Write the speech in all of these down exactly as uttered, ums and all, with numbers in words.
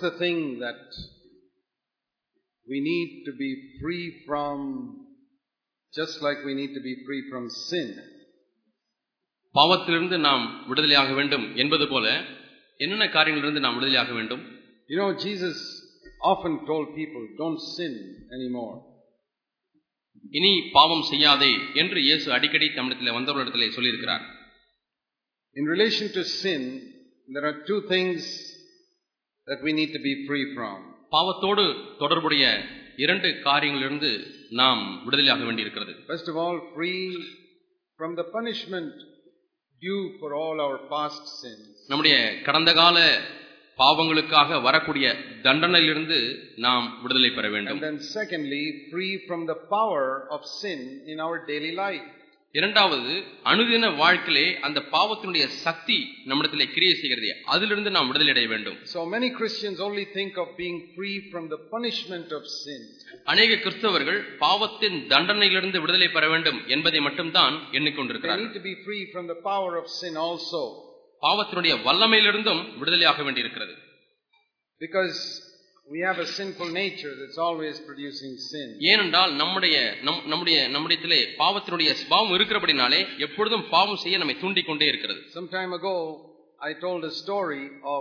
the thing that we need to be free from, just like we need to be free from sin? பாவத்திலிருந்து நாம் விடுதலையாக வேண்டும் என்பது போல என்னென்ன காரியங்களிலிருந்து நாம் விடுதலையாக வேண்டும்? You know, Jesus often told people, don't sin anymore. இனி பாவம் செய்யாதே என்று இயேசு அடிக்கடி தமிழத்திலே வந்தவர்களிடத்திலே சொல்லியிருக்கிறார். In relation to sin, there are two things that we need to be free from. பாவத்தோடு தொடர்புடைய இரண்டு காரியங்களிலிருந்து நாம் விடுதலையாக வேண்டியிருக்கிறது. First of all, free from the punishment due for all our past sins. நம்முடைய கடந்த கால பாவங்களுக்காக வரக்கூடிய தண்டனையிலிருந்து நாம் விடுதலை பெற வேண்டும். And then secondly, free from the power of sin in our daily life. இரண்டாவது, அனுதின வாழ்க்கையிலே அந்த பாவத்தினுடைய சக்தி நம்மிடத்திலே கிரியை செய்கிறது, அதிலிருந்து நாம் விடுதலை அடைய வேண்டும். So many Christians only think of being free from the punishment of sin. அநேக கிறிஸ்தவர்கள் பாவத்தின் தண்டனையிலிருந்து விடுதலை பெற வேண்டும் என்பதை மட்டும் தான் எண்ணிக்கொண்டிருக்கிறார்கள். They need to be free from the power of sin also. பாவத்தினுடைய வல்லமையிலிருந்தும் விடுதலையாக வேண்டியிருக்கிறது. Because we have a sinful nature that's always producing sin. ஏனென்றால் நம்முடைய நம்முடைய நம்மிடத்திலே பாவத்தினுடைய சுபாவம் இருக்கிறபடினாலே எப்பொழுதும் பாவம் செய்ய நம்மை தூண்டிக் கொண்டே இருக்கிறது. Some time ago I told a story of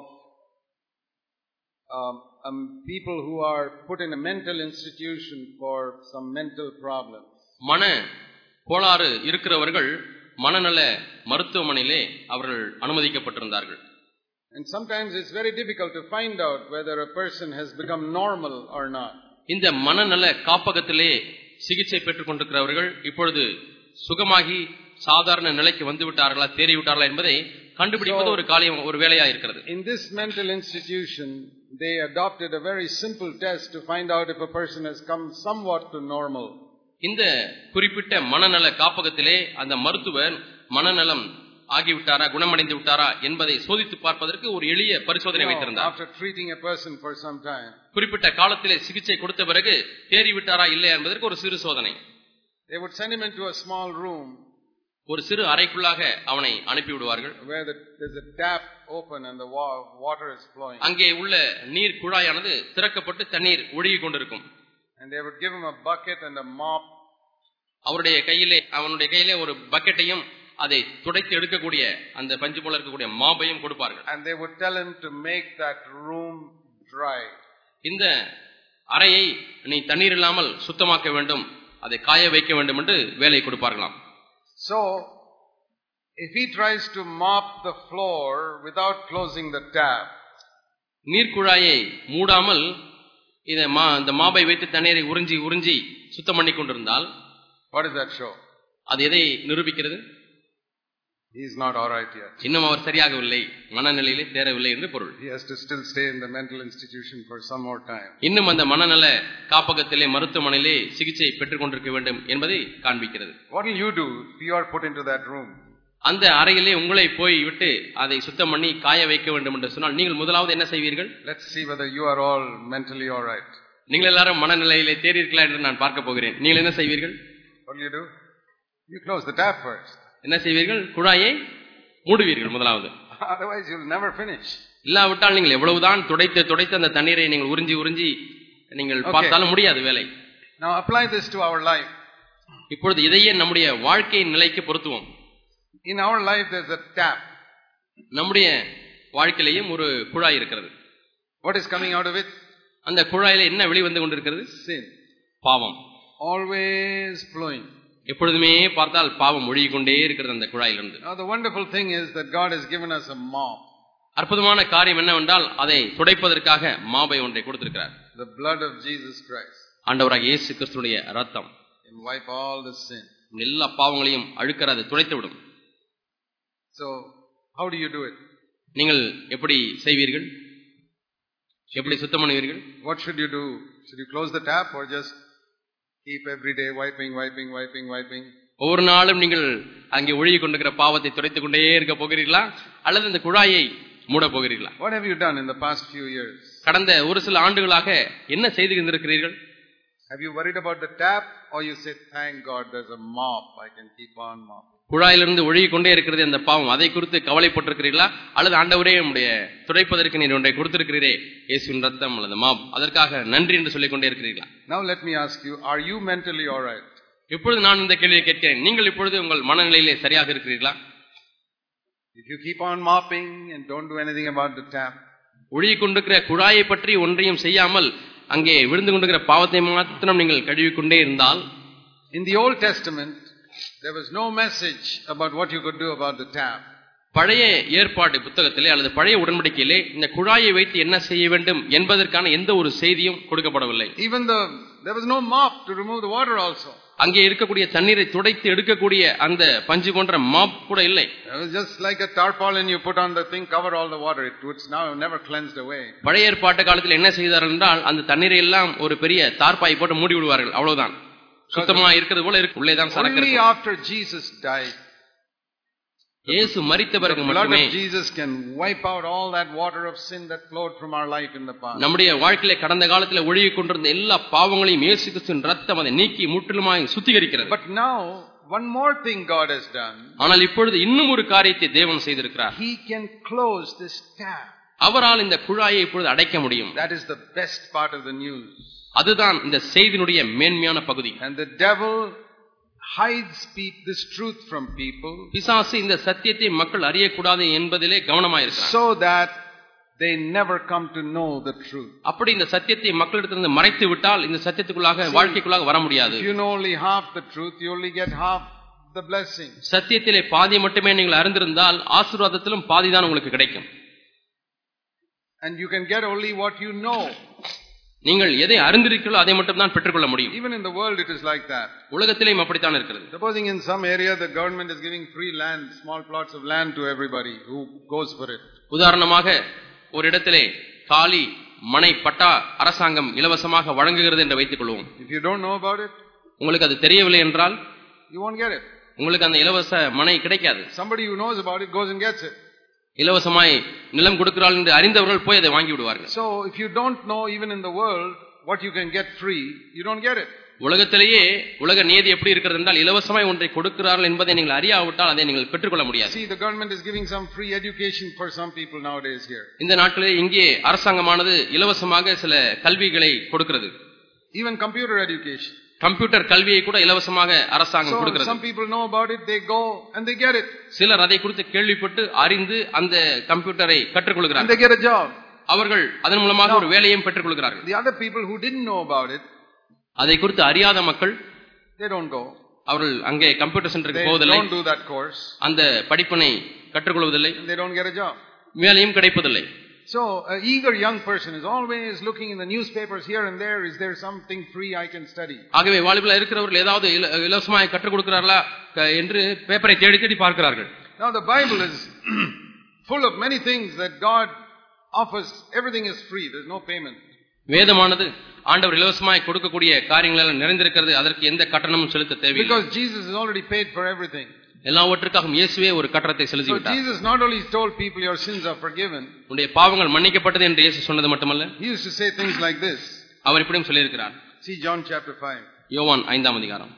um, um, people who are put in a mental institution for some mental problems. மன கோளாறு இருக்கிறவர்கள் மனநல மருத்துவமனையிலே அவர்கள் அனுமதிக்கப்பட்டிருந்தார்கள். And sometimes it's very difficult to find out whether a person has become normal or not. இந்த மனநல காப்பகத்திலே சிகிச்சை பெற்றுக் கொண்டிருக்கிறவர்கள் இப்பொழுது சுகமாகி சாதாரண நிலைக்கு வந்து விட்டார்களா தேறி விட்டார்களா என்பதை கண்டுபிடிப்பது ஒரு காரியம் ஒரு வேலையா இருக்கிறது. In this mental institution they adopted a very simple test to find out if a person has come somewhat to normal. இந்த குறிப்பிட்ட மனநல காப்பகத்திலே அந்த மருத்துவர் மனநலம் ஆகிவிட்டாரா குணமடைந்து விட்டாரா என்பதை சோதித்து பார்ப்பதற்கு ஒரு எளிய பரிசோதனை வைத்திருந்தார். After treating a person for some time, குறிப்பிட்ட காலத்திலே சிகிச்சை கொடுத்த பிறகு தேறி விட்டாரா இல்லையா என்பதற்கு ஒரு சிறு சோதனை. They would send him into a small room, ஒரு சிறு அறைக்குள்ளாக அவனை அனுப்பி விடுவார்கள். where the, there's a tap open and the water is flowing. அங்கே உள்ள நீர் குழாயானது திறக்கப்பட்டு தண்ணீர் ஒழுகிக் கொண்டிருக்கும். And they would give him a bucket and a mop. அவருடைய கையிலே அவனுடைய கையிலே ஒரு பக்கெட்டையும் அதை துடைத்து எடுக்கக்கூடிய அந்த பஞ்சு போல இருக்கக்கூடிய மாபையும் கொடுப்பார்கள். And they would tell him to make that room dry. இந்த அறையை நீ தண்ணீர் இல்லாமல் சுத்தமாக்க வேண்டும், அதை காய வைக்க வேண்டும் என்று வேலை கொடுப்பார்களாம். So if he tries to mop the floor without closing the tap, நீர்க்குழாயை மூடாமல் இத இந்த மாபை வைத்து தண்ணீரை உறிஞ்சி உறிஞ்சி சுத்தம் பண்ணி கொண்டிருந்தால் what does that show? அது எதை நிரூபிக்கிறது? He is not all right yet. இன்னும் அவர் சரியாகவில்லை, மனநிலையிலே தேரவில்லை என்று பொருள். He has to still stay in the mental institution for some more time. இன்னும் அந்த மனநல காப்பகத்திலே மருத்துவமனையிலே சிகிச்சை பெற்றுக் கொண்டிருக்க வேண்டும் என்பதை காண்பிக்கிறது. What will you do if you are put into that room? அந்த அறையிலே உங்களை போய் விட்டு அதை சுத்தம் பண்ணி காய வைக்க வேண்டும் என்று சொன்னால் நீங்கள் முதலாவது என்ன செய்வீர்கள்? Let's see whether you are all mentally all right. நீங்கள் எல்லாரும் மனநிலையிலே தேறியிருக்கலாம் என்று நான் பார்க்க போகிறேன். நீங்கள் என்ன செய்வீர்கள்? What will you do? You close the tap first. என்ன செய்வீர்கள்? குழாயை மூடுவீர்கள் முதலாவது. Otherwise you will never finish. இல்லாவிட்டால் நீங்கள் எவ்வளவுதான் துடைத்து துடைத்து அந்த தண்ணீரை நீங்கள் உறிஞ்சி உறிஞ்சி நீங்கள் பார்த்தாலும் முடியாது வேலை. Now apply this to our life. இப்பொழுது இதையே நம்முடைய வாழ்க்கையின் நிலைக்கு பொருத்துவோம். In our life there's a tap. நம்முடைய வாழ்க்கையிலேயும் ஒரு குழாய் இருக்கிறது. What is coming out of it? அந்த குழாயில என்ன வெளிவந்து கொண்டிருக்கிறது? Sin. பாவம். Always flowing. எப்பொழுதுமே பார்த்தால் பாவம் ஒழுகிக் கொண்டே இருக்கிறது அந்த குழாயிலிருந்து. Now the wonderful thing is that God has given us a mop. அற்புதமான காரியம் என்னவென்றால் அதை துடைப்பதற்காக மாபை ஒன்றை கொடுத்திருக்கிறார். The blood of Jesus Christ. ஆண்டவராகிய இயேசு கிறிஸ்துவினுடைய இரத்தம் can wipe all the sin. எல்லா பாவங்களையும் அழுக்கறது துடைத்து விடும். So how do you do it? நீங்கள் எப்படி செய்வீர்கள்? எப்படி சுத்தம் பண்ணுவீர்கள்? What should you do? Should you close the tap or just keep every day wiping wiping wiping wiping? ஒவ்வொரு நாளும் நீங்கள் அங்கே ஒழுகிக் கொண்டிருக்கிற பாவத்தை துடைத்துக் கொண்டே இருக்க போகிறீர்களா அல்லது இந்த குழாயை மூட போகிறீர்களா? What have you done in the past few years? கடந்த ஒரு சில ஆண்டுகளாக என்ன செய்து கொண்டிருக்கிறீர்கள்? Have you worried about the tap or you say thank God there's a mop I can keep on mopping? குழாயிலிருந்து ஒழுகி கொண்டே இருக்கிறது அந்த பாவம், அதை குறித்து கவலைப்பட்டிருக்கிறீர்களா? அல்லது ஆண்டவரே நம்முடைய துடைப்பதற்கு நீர் ஒன்றை கொடுத்திருக்கிறீரே, இயேசுவின் ரத்தம் அல்லது மாப், அதற்காக நன்றி என்று சொல்லிக் கொண்டே இருக்கிறீர்களா? Now let me ask you, are you mentally all right? இப்பொழுது நான் இந்த கேள்வியை கேட்கிறேன், நீங்கள் இப்பொழுது உங்கள் மனநிலையிலே சரியாக இருக்கிறீர்களா? If you keep on mopping and don't do anything about the tap, ஒழுகி கொண்டிருக்கிற குழாயை பற்றி ஒன்றையும் செய்யாமல் அங்கே விழுந்து கொண்டிருக்கிற பாவத்தை மாத்திரம் நீங்கள் கழுவிக்கொண்டே இருந்தால், in the Old Testament there was no message about what you could do about the tap. பழைய ஏற்பாடு புத்தகத்திலே அல்லது பழைய உடன்படிக்கையிலே இந்த குழாயை வைத்து என்ன செய்ய வேண்டும் என்பதற்கான எந்த ஒரு செய்தியும் கொடுக்கப்படவில்லை. Even the there was no mop to remove the water also. அங்கே இருக்கக்கூடிய தண்ணீரை துடைத்து எடுக்கக்கூடிய அந்த பஞ்சு போன்ற மாப் கூட இல்லை. It was just like a tarpaulin you put on the thing, cover all the water. It would now never cleansed away. பழைய ஏற்பாட்டு காலத்தில் என்ன செய்தார்கள் என்றால் அந்த தண்ணீரை எல்லாம் ஒரு பெரிய தார்ப்பாய் போட்டு மூடி விடுவார்கள், அவ்வளவுதான். சுத்தமா இருக்கிறது போல இருக்கு, உள்ளேதான் சரக்கு இருக்கு. Only after Jesus died, இயேசு மரித்த பிறகு the blood மட்டுமே of Jesus can wipe out all that water of sin that flowed from our life in the past. நம்முடைய வாழ்க்கையிலே கடந்த காலத்தில் ஒழுகி கொண்டிருந்த எல்லா பாவங்களையும் இயேசு கிறிஸ்துவின் ரத்தம் அதை நீக்கி முற்றிலுமாய் சுத்திகரிக்கிறது. But now one more thing God has done. ஆனால் இப்பொழுது இன்னும் ஒரு காரியத்தை தேவன் செய்திருக்கிறார். He can close this tap. அவரால் இந்த குழாயை இப்பொழுது அடைக்க முடியும். That is the best part of the news. அதுதான் இந்த செய்தியினுடைய மேன்மையான பகுதி. And the devil hides this truth from people, பிசாசு இந்த சத்தியத்தை மக்கள் அறியக்கூடாது என்பதிலே கவனமாயிருக்கிறார். so that they never come to know the truth. அப்படி இந்த சத்தியத்தை மக்களிடத்திலிருந்து மறைத்து விட்டால் இந்த சத்தியத்துக்குள்ளாக வாழ்க்கைக்குள்ளாக வர முடியாது. If you know only half the truth, you only get half the blessing. சத்தியத்திலே பாதி மட்டுமே நீங்கள் அறிந்திருந்தால் ஆசீர்வாதத்திலும் பாதிதான் உங்களுக்கு கிடைக்கும். And you can get only what you know. நீங்கள் எதை அறிந்திருக்கிறீர்களோ அதை மட்டும் தான் பெற்றுக்கொள்ள முடியும். Even in the world it is like that. உலகத்திலேயும் அப்படித்தான் இருக்கிறது. Supposing in some area the government is giving free land, small plots of land to everybody who goes for it. உதாரணமாக ஒரு இடத்திலே காலி மனை பட்டா அரசாங்கம் இலவசமாக வழங்குகிறது என்று வைத்துக் கொள்வோம். If you don't know about it, உங்களுக்கு அது தெரியவில்லை என்றால் you won't get it. உங்களுக்கு அந்த இலவச மனை கிடைக்காது. Somebody who knows about it goes and gets it. இலவசமாய் நிலம் கொடுக்கிறாள் என்று அறிந்தவர்கள் போய் அதை வாங்கி விடுவார்கள். So if you don't know even in the world what you can get free, you don't get it. உலகத்திலேயே உலக நியதி எப்படி இருக்கிறது என்றால் இலவசமாய் ஒன்றை கொடுக்கிறார்கள் என்பதை நீங்கள் அறியாவிட்டால் அதை நீங்கள் பெற்றுக்கொள்ள முடியாது. See, the government is giving some free education for some people nowadays here. இந்த நாட்களிலே இங்கே அரசாங்கமானது இலவசமாக சில கல்விகளை கொடுக்கிறது. Even computer education. கம்ப்யூட்டர் கல்வியை கூட இலவசமாக அரசாங்கம் கொடுக்கிறது. Some people know about it, they go and they get it. சிலர் அதை குறித்து கேள்விப்பட்டு அறிந்து அந்த கம்ப்யூட்டரை கற்றுக்கொள்கிறார்கள். And they get a job. அவர்கள் அதன் மூலமாக ஒரு வேலையும் பெற்றுக்கொள்கிறார்கள். The other people who didn't know about it, அதை குறித்து அறியாத மக்கள், they don't go. அவர்கள் அங்கே கம்ப்யூட்டர் சென்டருக்கு போவதில்லை. They don't do that course. அந்த படிப்பினை கற்றுக்கொள்வதில்லை. They don't get a job. வேலையும் கிடைப்பதில்லை. So an eager young person is always looking in the newspapers here and there, is there something free I can study? ஆகவே வாலிபல இருக்கிறவர்கள் ஏதாவது இலவசமாய் கற்றுக் கொடுக்கிறார்களா என்று பேப்பரை தேடி தேடி பார்க்கிறார்கள். Now the Bible is full of many things that God offers. Everything is free, there's no payment. வேதமானது ஆண்டவர் இலவசமாய் கொடுக்கக்கூடிய காரியங்கள் எல்லாம் நிறைந்திருக்கிறது, அதற்கு எந்த கட்டணமும் செலுத்த தேவையில்லை. Because Jesus has already paid for everything. எல்லாவற்றுக்காகவும் இயேசுவே ஒரு கட்டணத்தை செலுத்தி விட்டார். So Jesus not only told people your sins are forgiven, உன்னுடைய பாவங்கள் மன்னிக்கப்பட்டது என்று இயேசு சொன்னது மட்டுமல்ல, he used to say things like this. அவர் இப்படியும் சொல்லி இருக்கிறார். See John chapter five. யோவான் ஐந்தாம் அதிகாரம்.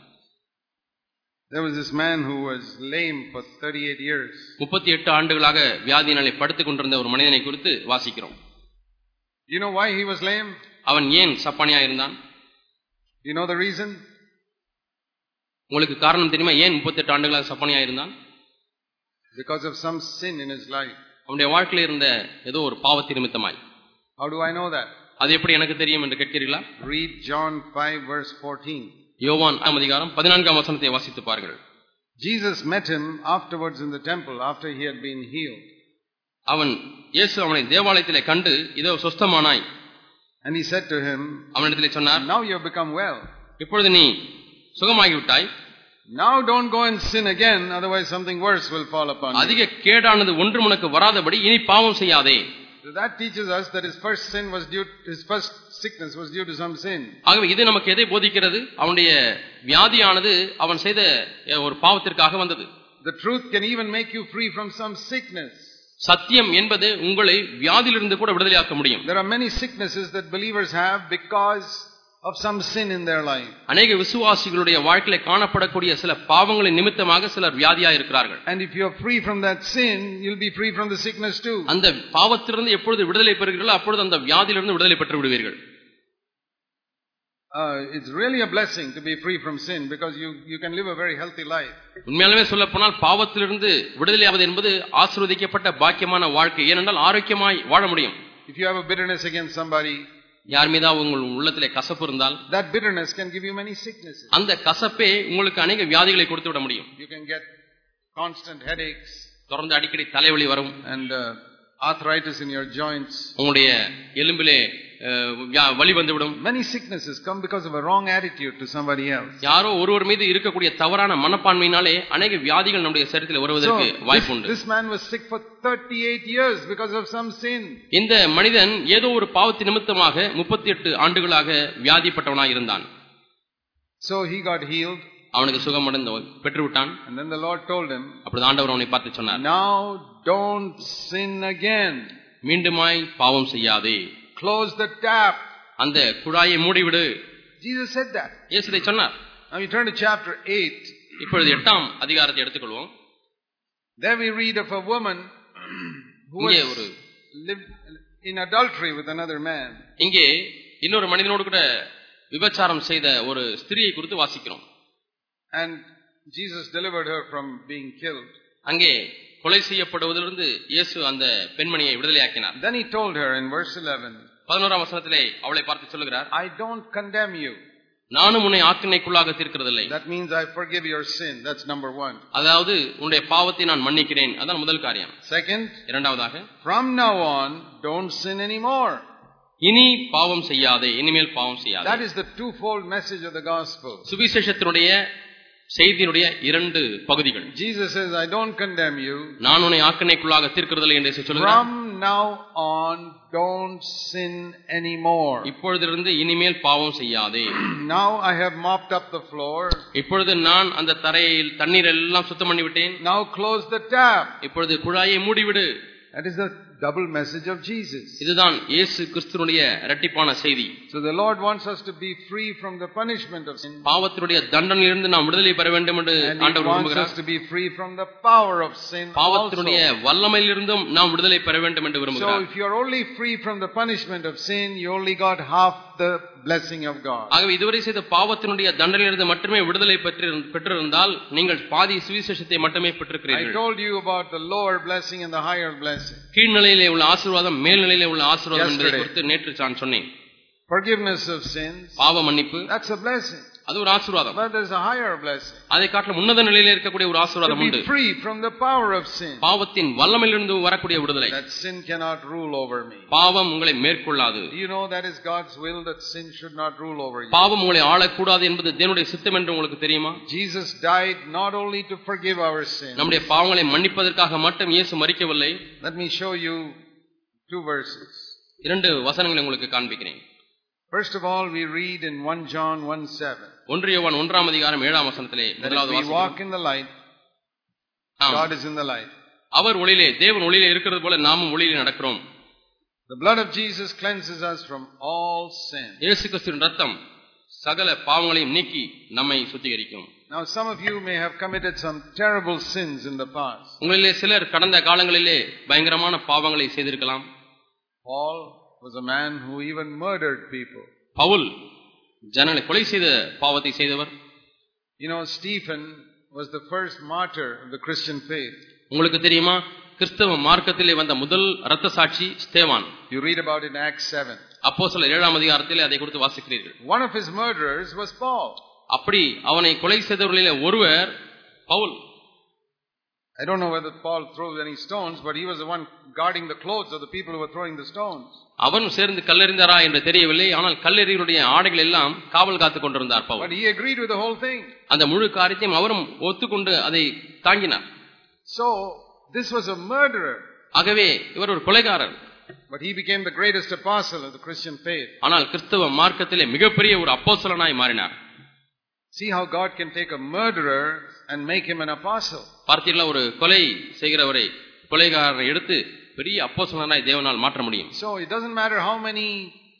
There was this man who was lame for thirty-eight years. முப்பத்தி எட்டு ஆண்டுகளாக வியாதியினாலே படுத்துக் கொண்டிருந்த ஒரு மனிதனை குறித்து வாசிக்கிறோம். You know why he was lame? அவன் ஏன் சப்பானியா இருந்தான்? You know the reason? உங்களுக்கு காரணம் தெரியுமா ஏன் முப்பத்தி எட்டு ஆண்டுகளாக சப்பானியா இருந்தான்? Because of some sin in his life. அவனுடைய வாழ்க்கையில் இருந்த ஏதோ ஒரு பாவத்தின் நிமித்தமாய். How do I know that? அது எப்படி எனக்கு தெரியும் என்று கேட்கிறீர்களா? Read John five verse fourteen. யோவான் ஐந்தாம் அதிகாரம் பதினான்காம் வசனத்தை வாசித்து பாருங்கள். Jesus met him afterwards in the temple after he had been healed. அவன் இயேசு அவனை தேவாலயத்திலே கண்டு இதோ சுஸ்தமானாய். And he said to him, அவனிடத்திலே சொன்னார், now you have become well. இப்பொழுது நீ சுகமாகி விட்டாய். Now don't go and sin again, otherwise something worse will fall upon you. அதிக கேடானது ஒன்றும் உனக்கு வராதபடி இனி பாவம் செய்யாதே. So that teaches us that his first sin was due, his first sickness was due to some sin. ஆகவே இது நமக்கு எதை போதிக்கிறது? அவனுடைய வியாதியானது அவன் செய்த ஒரு பாவத்திற்காக வந்தது. The truth can even make you free from some sickness. சத்தியம் என்பது உங்களை வியாதியிலிருந்து கூட விடுதலையாக்க முடியும். There are many sicknesses that believers have because of some sin in their life. அநேக விசுவாசிகளுடைய வாழ்க்கையிலே காணப்படக்கூடிய சில பாவங்களின் நிமித்தமாக சிலர் வியாதியா இருக்கிறார்கள். And if you are free from that sin, you'll be free from the sickness too. அந்த பாவத்திலிருந்து எப்பொழுது விடுதலை பெறுகிறீர்களோ அப்பொழுது அந்த வியாதியிலிருந்து விடுதலை பெற்று விடுவீர்கள். Uh, it's really a blessing to be free from sin because you you can live a very healthy life. உண்மையாலுமே சொல்லப்போனால் பாவத்திலிருந்து விடுதலையாவது என்பது ஆசீர்வதிக்கப்பட்ட பாக்கியமான வாழ்க்கை. ஏனென்றால் ஆரோக்கியமாய் வாழ முடியும். If you have a bitterness against somebody, யார் மீதாவது உங்கள் உள்ளத்திலே கசப்பு இருந்தால், that bitterness can give you many sicknesses. அந்த கசப்பே உங்களுக்கு அநேக வியாதிகளை கொடுத்து விட முடியும். You can get constant headaches, தொடர்ந்து அடிக்கடி தலைவலி வரும், and uh, arthritis in your joints. உங்களுடைய எலும்பிலே வலி வந்துவிடும். Many sicknesses come because of a wrong attitude to somebody else. யாரோ ஒருவர் மீது இருக்கக்கூடிய தவறான மனப்பான்மையினாலே அநேக வியாதிகள் நம்முடைய சரீரத்தில் வருவதற்கு வாய்ப்பு உண்டு. This man was sick for thirty-eight years because of some sin. இந்த மனிதன் ஏதோ ஒரு பாவத்தின் நிமித்தமாக முப்பத்தி எட்டு ஆண்டுகளாக வியாதிப்பட்டவனாய் இருந்தான். So he got healed. அவனுக்கு சுகமடைந்து பெற்று விட்டான். And then the Lord told him, அப்பொழுது ஆண்டவர் அவனை பார்த்து சொன்னார், now don't sin again. மீண்டுமாய் பாவம் செய்யாதே. Close the tap. அந்த குழாயை மூடிவிடு. Jesus said that. இயேசு இதை சொன்னார். Now we turn to chapter eight. இப்பொழுது எட்டாம் அதிகாரத்தை எடுத்துக்கொள்வோம். There we read of a woman who was lived in adultery with another man. இங்கே இன்னொரு மனிதனோடு கூட விபச்சாரம் செய்த ஒரு ஸ்திரியை குறித்து வாசிக்கிறோம். And Jesus delivered her from being killed. அங்கே கொலை செய்யப்படுவதிலிருந்து இயேசு அந்த பெண்மணியை விடுதலையாக்கினார். Then he told her in verse eleven, பதினோராம் வசனத்திலே அவளை பார்த்து சொல்லுகிறார், I don't condemn you. நானும் உன்னை ஆக்கினைக்குள்ளாக தீர்க்கிறதில்லை. That means I forgive your sin. That's number one. அதாவது உன்னுடைய பாவத்தை நான் மன்னிக்கிறேன். அதான் முதல் காரியம். Second, இரண்டாவதாக, from now on don't sin anymore. இனி பாவம் செய்யாதே, இனிமேல் பாவம் செய்யாதே. That is the twofold message of the gospel. சுவிசேஷத்தினுடைய செய்தியினுடைய இரண்டு பகுதிகள். Jesus says, I don't condemn you. நான் உன்னை ஆக்கினைக்குள்ளாக தீர்க்கிறதில்லை என்று சொல்லுகிறார். From now on don't sin anymore. இப்பொழுதிலிருந்து இனிமேல் பாவம் செய்யாதே. Now I have mopped up the floor. இப்பொழுது நான் அந்த தரையில் தண்ணீர் எல்லாம் சுத்தம் பண்ணி விட்டேன். Now close the tap. இப்பொழுது குழாயை மூடிவிடு. That is the double message of Jesus. இதுதான் இயேசு கிறிஸ்துவினுடைய இரட்டிப்பான செய்தி. So the Lord wants us to be free from the punishment of sin. பாவத்தினுடைய தண்டனையிலிருந்து நாம் விடுதலை பெற வேண்டும் என்று ஆண்டவர் விரும்புகிறார். He wants us to be free from the power of sin. பாவத்தினுடைய வல்லமையிலிருந்தும் நாம் விடுதலை பெற வேண்டும் என்று விரும்புகிறார். So if you are only free from the punishment of sin, you only got half the blessing of God. ஆகவே இதுவரை செய்த பாவத்தினுடைய தண்டனையிலிருந்து மட்டுமே விடுதலை பெற்றிருந்தால் நீங்கள் பாதி சுவிசேஷத்தை மட்டுமே பெற்றிருக்கிறீர்கள். I told you about the lower blessing and the higher blessing. கீழ்நிலையிலே உள்ள ஆசீர்வாதம் மேல்நிலையிலே உள்ள ஆசீர்வாதம் என்பதை குறித்து நேற்று நான் சொன்னேன். Forgiveness of sins, பாவ மன்னிப்பு, that's a blessing. அது ஒரு ஆசீர்வாதம். But there's a higher blessing. அதை காட்டிலும் உன்னத நிலையிலே இருக்கக்கூடிய ஒரு ஆசீர்வாதம் உண்டு. To be free from the power of sin. பாவத்தின் வல்லமையிலிருந்து வரக்கூடிய விடுதலை. That sin cannot rule over me. பாவம் உங்களை மேற்கொள்ளாது. Do you know that is God's will, that sin should not rule over you? பாவம் உங்களை ஆளக்கூடாது என்பது தேவனுடைய சித்தம் என்று உங்களுக்கு தெரியுமா? Jesus died not only to forgive our sins. நம்முடைய பாவங்களை மன்னிப்பதற்காக மட்டும் இயேசு மரிக்கவில்லை. Let me show you two verses. இரண்டு வசனங்களை உங்களுக்கு காண்பிக்கிறேன். First of all, we read in First John one seven. ஒன்று யோவான் ஒன்றாம் அதிகாரம் ஏழாம் வசனத்திலே முதலாவது வாசிக்கிறோம். We walk in the light. God is in the light. அவர் ஒளியிலே, தேவன் ஒளியிலே இருக்கிறது போல நாமும் ஒளியிலே நடக்கிறோம். The blood of Jesus cleanses us from all sin. இயேசு கிறிஸ்துவின் இரத்தம் சகல பாவங்களையும் நீக்கி நம்மை சுத்திகரிக்கும். Now some of you may have committed some terrible sins in the past. உங்களிலே சிலர் கடந்த காலங்களிலே பயங்கரமான பாவங்களை செய்திருக்கலாம். Paul was a man who even murdered people. Pavul ஜனங்களை கொலை செய்த பாவத்தை செய்தவர். You know, Stephen was the first martyr of the Christian faith. உங்களுக்கு தெரியுமா, கிறிஸ்தவ மார்க்கத்திலே வந்த முதல் இரத்த சாட்சி ஸ்தேவான். You read about it in Acts seven. அப்போஸ்தலர் ஏழாம் அதிகாரத்திலே அதை குறித்து வாசிக்கிறீர்கள். One of his murderers was Paul. அப்படி அவனை கொலை செய்தவர்களிலே ஒருவர் Pavul. I don't know whether Paul threw any stones, but he was the one guarding the clothes of the people who were throwing the stones. அவன் சேர்ந்து கல்லெறிந்தாரா என்று தெரியவில்லை. ஆனால் கல்லெறியுடைய ஆடைகள் எல்லாம் காவல் காத்துக் கொண்டிருந்தார் Pavul. But he agreed with the whole thing. அந்த முழு காரியத்தையும் அவரும் ஒத்துக்கொண்டு அதை தாங்கினார். So this was a murderer. ஆகவே இவர் ஒரு கொலைகாரர். But he became the greatest apostle of the Christian faith. ஆனால் கிறிஸ்தவ மார்க்கத்திலே மிகப்பெரிய ஒரு அப்போஸ்தலனாய் மாறினார். See how God can take a murderer and make him an apostle. பார்த்தீர்களா, ஒரு கொலை செய்கிறவரை கொலைகாரரை எடுத்து பெரிய அப்போஸ்தலனாய் தேவனால் மாற்ற முடியும். So it doesn't matter how many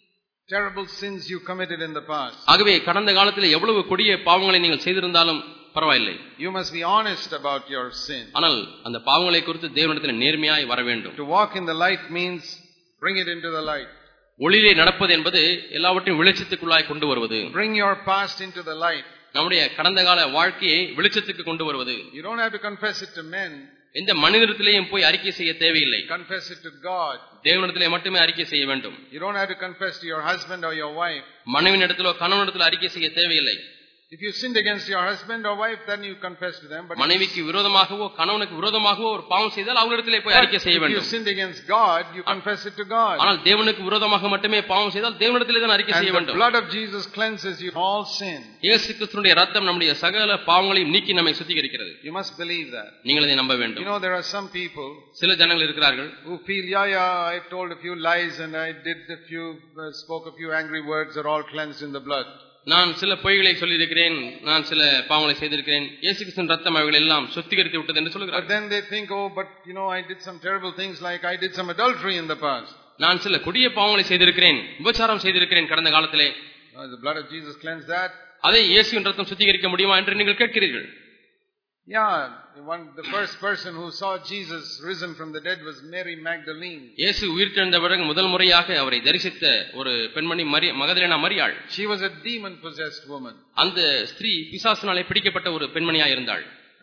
terrible sins you committed in the past. ஆகவே கடந்த காலத்தில் எவ்வளவு கொடிய பாவங்களை நீங்கள் செய்திருந்தாலும் பரவாயில்லை. You must be honest about your sin. ஆனால் அந்த பாவங்களை குறித்து தேவனிடத்தில் நேர்மையாய் வர வேண்டும். To walk in the light means bring it into the light. ஒளியிலே நடப்பது என்பது எல்லாவற்றையும் வெளிச்சத்துக்குள்ளாய் கொண்டு வருவது. Bring your past into the light. நம்முடைய கடந்த கால வாழ்க்கையை வெளிச்சத்துக்கு கொண்டு வருவது. You don't have to confess it to men. எந்த மனிதரிடத்திலேயும் போய் அறிக்கை செய்ய தேவையில்லை. Confess it to God. தேவனிடத்திலே மட்டுமே அறிக்கை செய்ய வேண்டும். You don't have to confess to your husband or your wife. மனைவியிடத்திலோ கணவனிடத்திலோ அறிக்கை செய்ய தேவையில்லை. If you sinned against your husband or wife, then you confess to them. But மனைவிக்கு விரோதமாகவோ கணவனுக்கு விரோதமாகவோ ஒரு பாவம் செய்தால் அவங்களிடத்திலே போய் அறிக்கை செய்ய வேண்டும். If you sinned against God, you confess it to God. ஆனால் தேவனுக்கு விரோதமாக மட்டுமே பாவம் செய்தால் தேவனிடத்திலே தான் அறிக்கை செய்ய வேண்டும். And the blood of Jesus cleanses you from all sin. இயேசு கிறிஸ்துவினுடைய இரத்தம் நம்முடைய சகல பாவங்களையும் நீக்கி நம்மை சுத்திகரிக்கிறது. You must believe that. நீங்கள் அதை நம்ப வேண்டும். You know, there are some people சில ஜனங்கள் இருக்கிறார்கள் who feel, yeah, yeah, I told a few lies and I did a few, uh, spoke a few angry words, are all cleansed in the blood. நான் சில பொய்களை சொல்லியிருக்கிறேன், நான் சில பாவங்களை செய்திருக்கிறேன், இயேசு கிறிஸ்துவின் ரத்தம் அவைகள் எல்லாம் சுத்திகரித்து விட்டது என்று சொல்கிறார். But then they think, oh, but you know, I did some terrible things, like I did some adultery in the past. நான் சில கொடிய பாவங்களை செய்திருக்கிறேன், விபச்சாரம் செய்திருக்கிறேன் கடந்த காலத்திலே. Uh, the blood of Jesus cleansed that. அதை இயேசுவின் ரத்தம் சுத்திகரிக்க முடியுமா என்று நீங்கள் கேட்கிறீர்கள். Yeah, one the first person who saw Jesus risen from the dead was Mary Magdalene. இயேசு உயிர்த்தெழுந்த பிறகு முதல் முறையாக அவரை தரிசித்த ஒரு பெண்மணி மகதலேனா மரியாள். She was a demon possessed woman. அந்த ஸ்திரீ பிசாசினாலே பிடிக்கப்பட்ட ஒரு பெண்மணியாய் இருந்தாள்.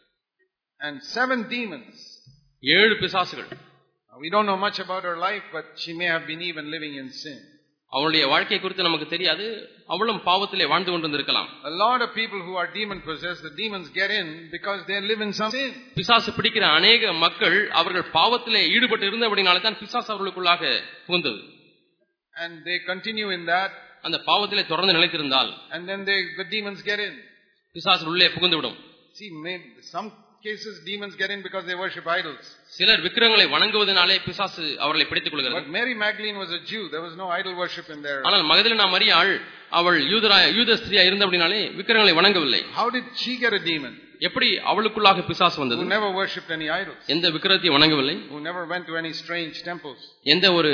And seven demons. ஏழு பிசாசுகள். We don't know much about her life, but she may have been even living in sin. அவளுடைய வாழ்க்கை குறித்து நமக்கு தெரியாது, அவளும் பாவத்திலே வாழ்ந்து கொண்டிருக்கலாம். A lot of people who are demon possessed, the demons get in because they live in some sin. பிசாசு பிடிக்கிற अनेक மக்கள் அவர்கள் பாவத்திலே ஈடுபட்டு இருந்தபடினால தான் பிசாசு அவர்களுக்குள்ளாக புகுந்தது. And they continue in that. அந்த பாவத்திலே தொடர்ந்து நிலைத்திருந்தால் and then they the demons get in. பிசாசு உள்ளே புகுந்து விடும். See, some cases demons get in because they worship idols. சிலர் விக்கிரகங்களை வணங்குவதனாலே பிசாசு அவர்களை பிடித்துக் கொள்கிறது. But Mary Magdalene was a Jew. There was no idol worship in there. ஆனால் மகதலேனா மரியாள் அவள் யூதராய யூத ஸ்திரியா இருந்தபடினாலே விக்கிரகங்களை வணங்கவில்லை. How did she get a demon? எப்படி அவளுக்குள்ளாக பிசாசு வந்தது? Who never worshipped any idols. எந்த விக்கிரகத்தையும் வணங்கவில்லை. Who never went to any strange temples. எந்த ஒரு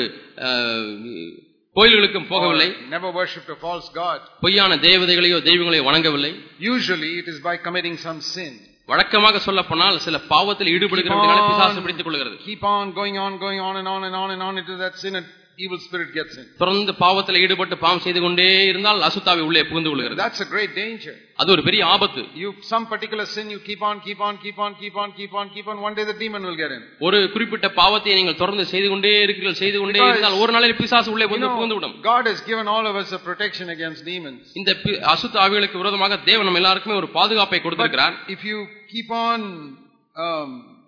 கோயில்களுக்கும் போகவில்லை. Never worshipped a false god. பொய்யான தேவதைகளையோ தெய்வங்களையோ வணங்கவில்லை. Usually it is by committing some sin. வழக்கமாக சொல்ல போனால் சில பாவத்தில் ஈடுபடுகிறவர்களால் பிசாசு பிடித்துக் கொள்கிறது. Keep on going on going on and on and on and on into that sin, and evil spirit gets in. தொடர்ந்து பாவத்தில் ஈடுபட்டு பாவம் செய்து கொண்டே இருந்தால் அசுத்தாவி உள்ளே புகுந்து கொள்கிறது. That's a great danger. அது ஒரு பெரிய ஆபத்து. You some particular sin you keep on keep on keep on keep on keep on keep on, one day the demon will get in. ஒரு குறிப்பிட்ட பாவத்தை நீங்கள் தொடர்ந்து செய்து கொண்டே இருக்கிறீர்கள் செய்து கொண்டே இருந்தால் ஒரு நாளில் பிசாசு உள்ளே வந்து புகுந்து விடும். God has given all of us a protection against demons. இந்த அசுத்த ஆவிகளுக்கு விரோதமாக தேவன் நம்ம எல்லாருக்குமே ஒரு பாதுகாப்பை கொடுத்திருக்கிறார். If you keep on um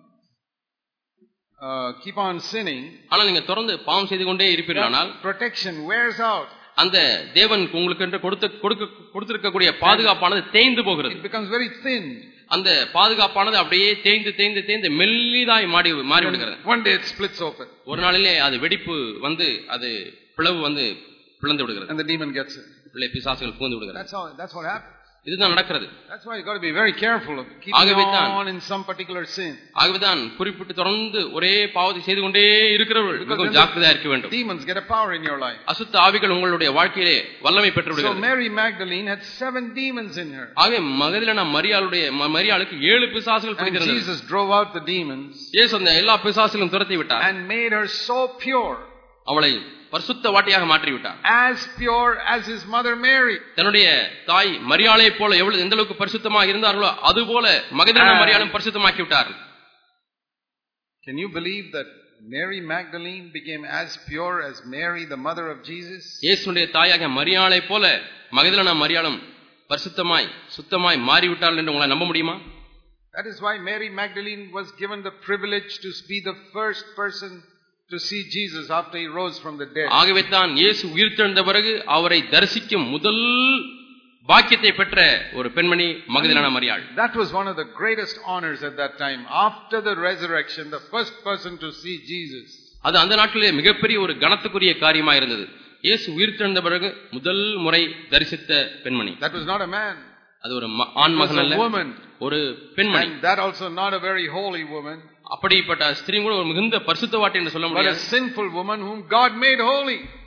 uh keep on sinning, ஆனால் நீங்க தொடர்ந்து பாவம் செய்து கொண்டே இருப்பீர்களானால் protection wears out. அந்த தேவன் உங்களுக்கு என்று கொடுத்து கொடுத்திருக்கக்கூடிய பாதுகாப்பானது தேய்ந்து போகிறது. It becomes very thin. அந்த பாதுகாப்பானது அப்படியே தேய்ந்து தேய்ந்து தேய்ந்து மெல்லிதாய் மாறி மாறி விடுகிறது. One day it splits open. ஒரு நாளிலே அது வெடிப்பு வந்து அது பிளவு வந்து பிளந்து விடுகிறது. And the demon gets it. உள்ளே பிசாசுகள் புகுந்து விடுகிறது. That's all. That's what happens. இதுதான் நடக்கிறது. That's why you got to be very careful of keeping on in some particular sin. ஆகவேதான் குறிப்பிட்டு தொடர்ந்து ஒரே பாவத்தை செய்து கொண்டே இருக்கிறவர்கள் மிகவும் ஜாக்கிரதையா இருக்க வேண்டும். Demons get a power in your life. அசுத்த ஆவிகள் உங்களுடைய வாழ்க்கையிலே வல்லமை பெற்று விடுகிறது. So Mary Magdalene had seven demons in her. ஆகவே மகதலேனா மரியாளுடைய மரியாளுக்கு ஏழு பிசாசுகள் பிடித்திருந்தது. Jesus drove out the demons. இயேசு அந்த எல்லா பிசாசுகளையும் துரத்தி விட்டார். And made her so pure. அவளை பரிசுத்த வாட்டியாக மாற்றி விட்டார். As pure as his mother Mary. தன்னுடைய தாய் மரியாளை போல எவ்வளவு எந்த அளவுக்கு பரிசுத்தமாக இருந்தார்களோ அதுபோல மகதலேனா மரியாளும் பரிசுத்தமாக்கி விட்டார். Can you believe that Mary Magdalene became as pure as Mary, the mother of Jesus? இயேசுவுடைய தாயாக மரியாளை போல மகதலேனா மரியாளும் பரிசுத்தமாய் சுத்தமாய் மாறி விட்டார்கள் என்று உங்களால் நம்ப முடியுமா? That is why Mary Magdalene was given the privilege to be the first person to see Jesus after he rose from the dead. ஆகவே தான் இயேசு உயிர்த்தெழுந்த பிறகு அவரை தரிசிக்கும் முதல் பாக்கியத்தை பெற்ற ஒரு பெண்மணி மகதலேனா மரியாள். That was one of the greatest honors at that time. After the resurrection, the first person to see Jesus. அது அந்த நாட்டிலே மிகப்பெரிய ஒரு கனத்துக்குரிய காரியமாக இருந்தது. இயேசு உயிர்த்தெழுந்த பிறகு முதல் முறை தரிசித்த பெண்மணி. That was not a man. அது ஒரு ஆண் மகன் அல்ல, ஒரு பெண்மணி. And that also not a very holy woman. அப்படிப்பட்ட ஸ்திரீ கூட ஒரு மிகுந்த பரிசுத்தவாட்டி என்று சொல்ல முடியாது. But a sinful woman whom God made holy.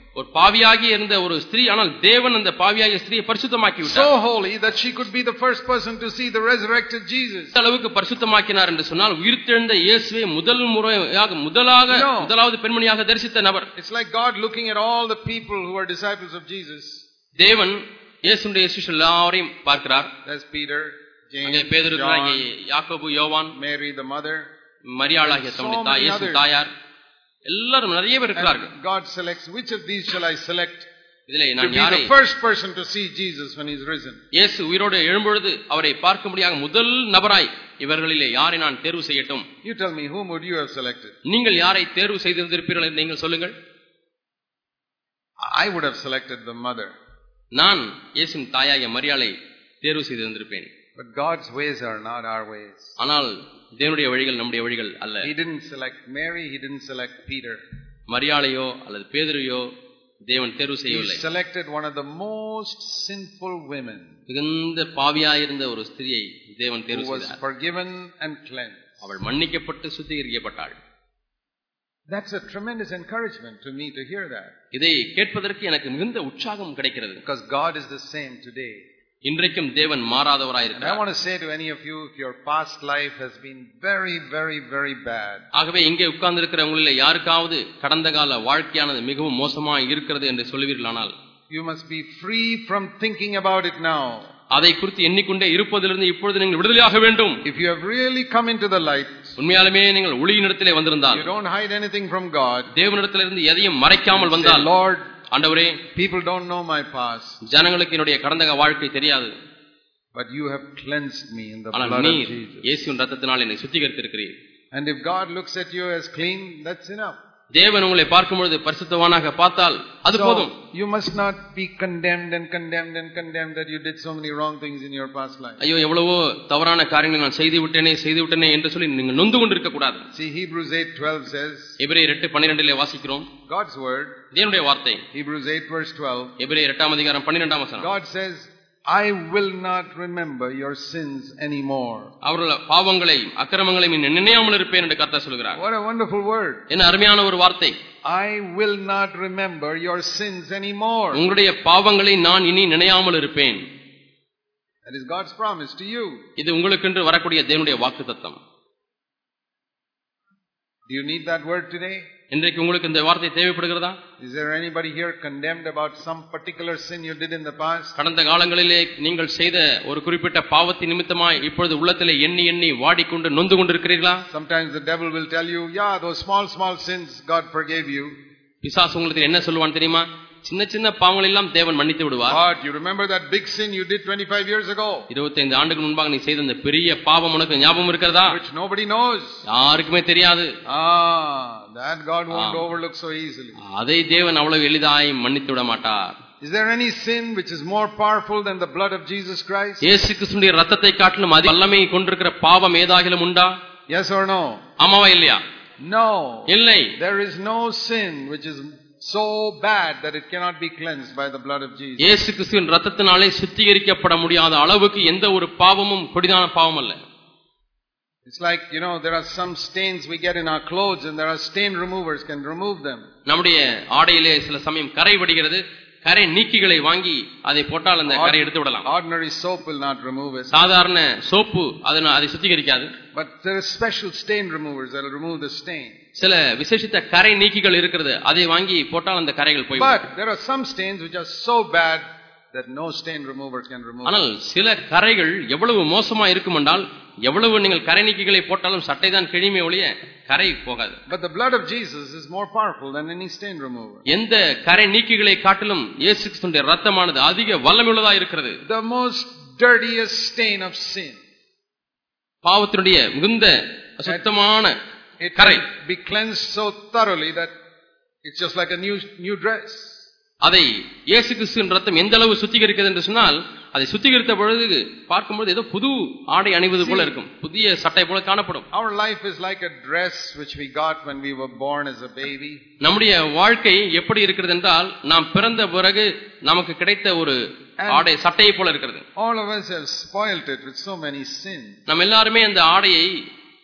ஒரு பாவியாகி இருந்த ஒரு ஸ்திரீ, ஆனால் தேவன் அந்த பாவியாகிய ஸ்திரீயை பரிசுத்தமாக்கி விட்டார். So holy that she could be the first person to see the resurrected Jesus. அளவுக்கு பரிசுத்தமாக்கினார் என்று சொன்னால் உயிர்த்தெழுந்த இயேசுவை முதல் முறையாக முதலாக முதலாவது பெண்மணியாக தரிசித்த நபர். It's like God looking at all the people who are disciples of Jesus. தேவன் இயேசுவுடைய சிஷ்யர்கள் எல்லாரையும் பார்க்கிறார். There's Peter, James, பேதுரு, John, யாக்கோபு, யோவான், Mary the mother, மரியாளாகிய தம்முடைய தாய், இயேசு தாயார், எல்லாரும் நிறைய பேர் இருக்கிறார்கள். God selects which of these shall I select இதிலே to நான் be யாரை the first person to see Jesus when he's risen. இயேசு உயிரோடு எழும்பொழுது அவரை பார்க்கும்படியாக முதல் நபராய் இவர்களிலே யாரை நான் தேர்வு செய்யட்டும்? You tell me, whom would you have selected? நீங்கள் யாரை தேர்வு செய்திருந்திருப்பீர்கள் என்று நீங்கள் சொல்லுங்கள். I would have selected the mother. நான் இயேசுவின் தாயாகிய மரியாளை தேர்வு செய்திருந்திருப்பேன். But God's ways are not our ways. ஆனால் தேவனுடைய வழிகள் நம்முடைய வழிகள் அல்ல. He didn't select Mary, he didn't select Peter. மரியாளையோ அல்லது பேதுருவையோ தேவன் தேர்வு செய்யவில்லை. He selected one of the most sinful women. மிகுந்த பாவியாயிருந்த ஒரு ஸ்திரியை தேவன் தேர்வு செய்தார். Who was forgiven and cleansed. அவள் மன்னிக்கப்பட்டு சுத்திகரிக்கப்பட்டாள். That's a tremendous encouragement to me to hear that. இதை கேட்பதற்கு எனக்கு மிகுந்த உற்சாகம் கிடைக்கிறது. Because God is the same today. இன்றைக்கும் தேவன் மாறாதவராய் இருக்கிறார். I want to say to any of you, if your past life has been very very very bad. ஆகவே இங்கே உட்கார்ந்து இருக்கிறவங்களிலே யாருக்காவது கடந்த கால வாழ்க்கையானது மிகவும் மோசமாக இருக்கிறது என்று சொல்வீர்களானால், you must be free from thinking about it now. அதை குறித்து எண்ணிக்கொண்டே இருப்பதிலிருந்து இப்பொழுது நீங்கள் விடுதலையாக வேண்டும். If you have really come into the light, உண்மையாலுமே நீங்கள் ஒளியினிடத்திலே வந்திருந்தால், you don't hide anything from God, தேவனிடத்திலிருந்து எதையும் மறைக்காமல் வந்தால், Lord, ஆண்டவரே, people don't know my past, ஜனங்களுக்கு என்னுடைய கடந்த வாழ்க்கை தெரியாது, but you have cleansed me in the blood of Jesus. இயேசுவின் இரத்தத்தினால் என்னை சுத்திகரித்திருக்கிறீர். And if God looks at you as clean, that's enough. தேவன் உங்களை பார்க்கும்போது பரிசுத்தவானாக பார்த்தால் அது போதும். You must not be condemned and condemned and condemned that you did so many wrong things in your past life. ஐயோ, எவ்வளவோ தவறான காரியங்களை நான் செய்து விட்டேனே செய்து விட்டேனே என்று சொல்லி நீங்கள் நொந்து கொண்டிருக்க கூடாது. See, Hebrews eight twelve says, எபிரேயர் எட்டு பன்னிரண்டு வாசிக்கிறோம். God's word, தேவனுடைய வார்த்தை, Hebrews eight verse twelve, எபிரேயர் எட்டாம் அதிகாரம் பன்னிரண்டாம் வசனம். God says, I will not remember your sins anymore. அவர்கள் பாவங்களை அக்கிரமங்களை நினையாமல் இருப்பேன் என்று கர்த்தர் சொல்கிறார். What a wonderful word. என்ன அருமையான ஒரு வார்த்தை. I will not remember your sins anymore. உங்களுடைய பாவங்களை நான் இனி நினையாமல் இருப்பேன். That is God's promise to you. இது உங்களுக்கென்று வரக்கூடிய தேவனுடைய வாக்குத்தத்தம். Do you need that word today? இன்றைக்கு உங்களுக்கு இந்த வார்த்தை தேவைப்படுகிறதா? Is there anybody here condemned about some particular sin you did in the past? கடந்த காலங்களிலே நீங்கள் செய்த ஒரு குறிப்பிட்ட பாவத்தின் நிமித்தமாய் இப்பொழுது உள்ளத்திலே எண்ணி எண்ணி வாடிக்கொண்டு நொந்து கொண்டிருக்கிறீர்களா? Sometimes the devil will tell you, yeah, those small small sins God forgave you. பிசாசு உங்களுக்கு என்ன சொல்லுவான் தெரியுமா? சின்ன சின்ன பாவங்கள் எல்லாம் தேவன் மன்னித்து விடுவார். But you remember that big sin you did twenty-five years ago? இருபத்தைந்து ஆண்டுகள் முன்பாக நீ செய்த அந்த பெரிய பாவம் உனக்கு ஞாபகம் இருக்கிறதா? Which nobody knows. யாருக்குமே தெரியாது. Ah, that God won't overlook so easily. அதை தேவன் அவ்வளவு எளிதாய் மன்னித்து விட மாட்டார். Is there any sin which is more powerful than the blood of Jesus Christ? இயேசு கிறிஸ்துவின் இரத்தத்தை காட்டிலும் அதிக வல்லமை கொண்டிருக்கிற பாவம் ஏதாகிலும் உண்டா? Yes or no? ஆமாவா இல்லையா? No. இல்லை. There is no sin which is so bad that it cannot be cleansed by the blood of Jesus. இயேசு கிறிஸ்துவின் இரத்தத்தினாலே சுத்திகரிக்கப்பட முடியாத அளவுக்கு எந்த ஒரு பாவமும் கொடிதான பாவம் அல்ல. It's like, you know, there are some stains we get in our clothes and there are stain removers can remove them. நம்முடைய ஆடையிலே சில சமயம் கரை வடிகிறது, கரை நீக்கிகளை வாங்கி அதை போட்டால் அந்த கரை எடுத்து விடலாம். Ordinary soap will not remove it. சாதாரண சோப்பு அதனை அதை சுத்திகரிக்காது. But there are special stain removers that will remove the stain. சில விசேஷித்த கரை நீக்கிகள் இருக்கிறது, அதை வாங்கி போட்டால் அந்த கரைகள் போய். But there are some stains which are so bad that no stain remover can remove. ஆனால் சில கரைகள் எவ்வளவு மோசமா இருக்கும் என்றால் எவ்வளவு நீங்கள் கரை நீக்கிகளை போட்டாலும் சட்டை தான் கிழிமே ஒழிய கரை போகாது. But the blood of Jesus is more powerful than any stain remover. எந்த கரை நீக்கிகளை காட்டிலும் இயேசு கிறிஸ்துவின் இரத்தமானது அதிக வல்லமையுள்ளதா இருக்கிறது. The most dirtiest stain of sin. பாவத்தினுடைய மிகுந்த அசுத்தமான கரை be cleansed so thoroughly that it's just like a new new dress. அதை இயேசு கிறிஸ்துவின் இரத்தம் எந்த அளவு சுத்திகரிக்கிறது என்று சொன்னால் அதை சுத்திகரித்த பொழுது பார்க்கும்போது ஏதோ புது ஆடை அணிவது போல இருக்கும், புதிய சட்டை போல காணப்படும். Our life is like a dress which we got when we were born as a baby. நம்முடைய வாழ்க்கை எப்படி இருக்கிறது என்றால் நாம் பிறந்த பிறகு நமக்கு கிடைத்த ஒரு ஆடை சட்டையை போல இருக்கிறது. All of us have spoiled it with so many sins. நம்ம எல்லாருமே அந்த ஆடையை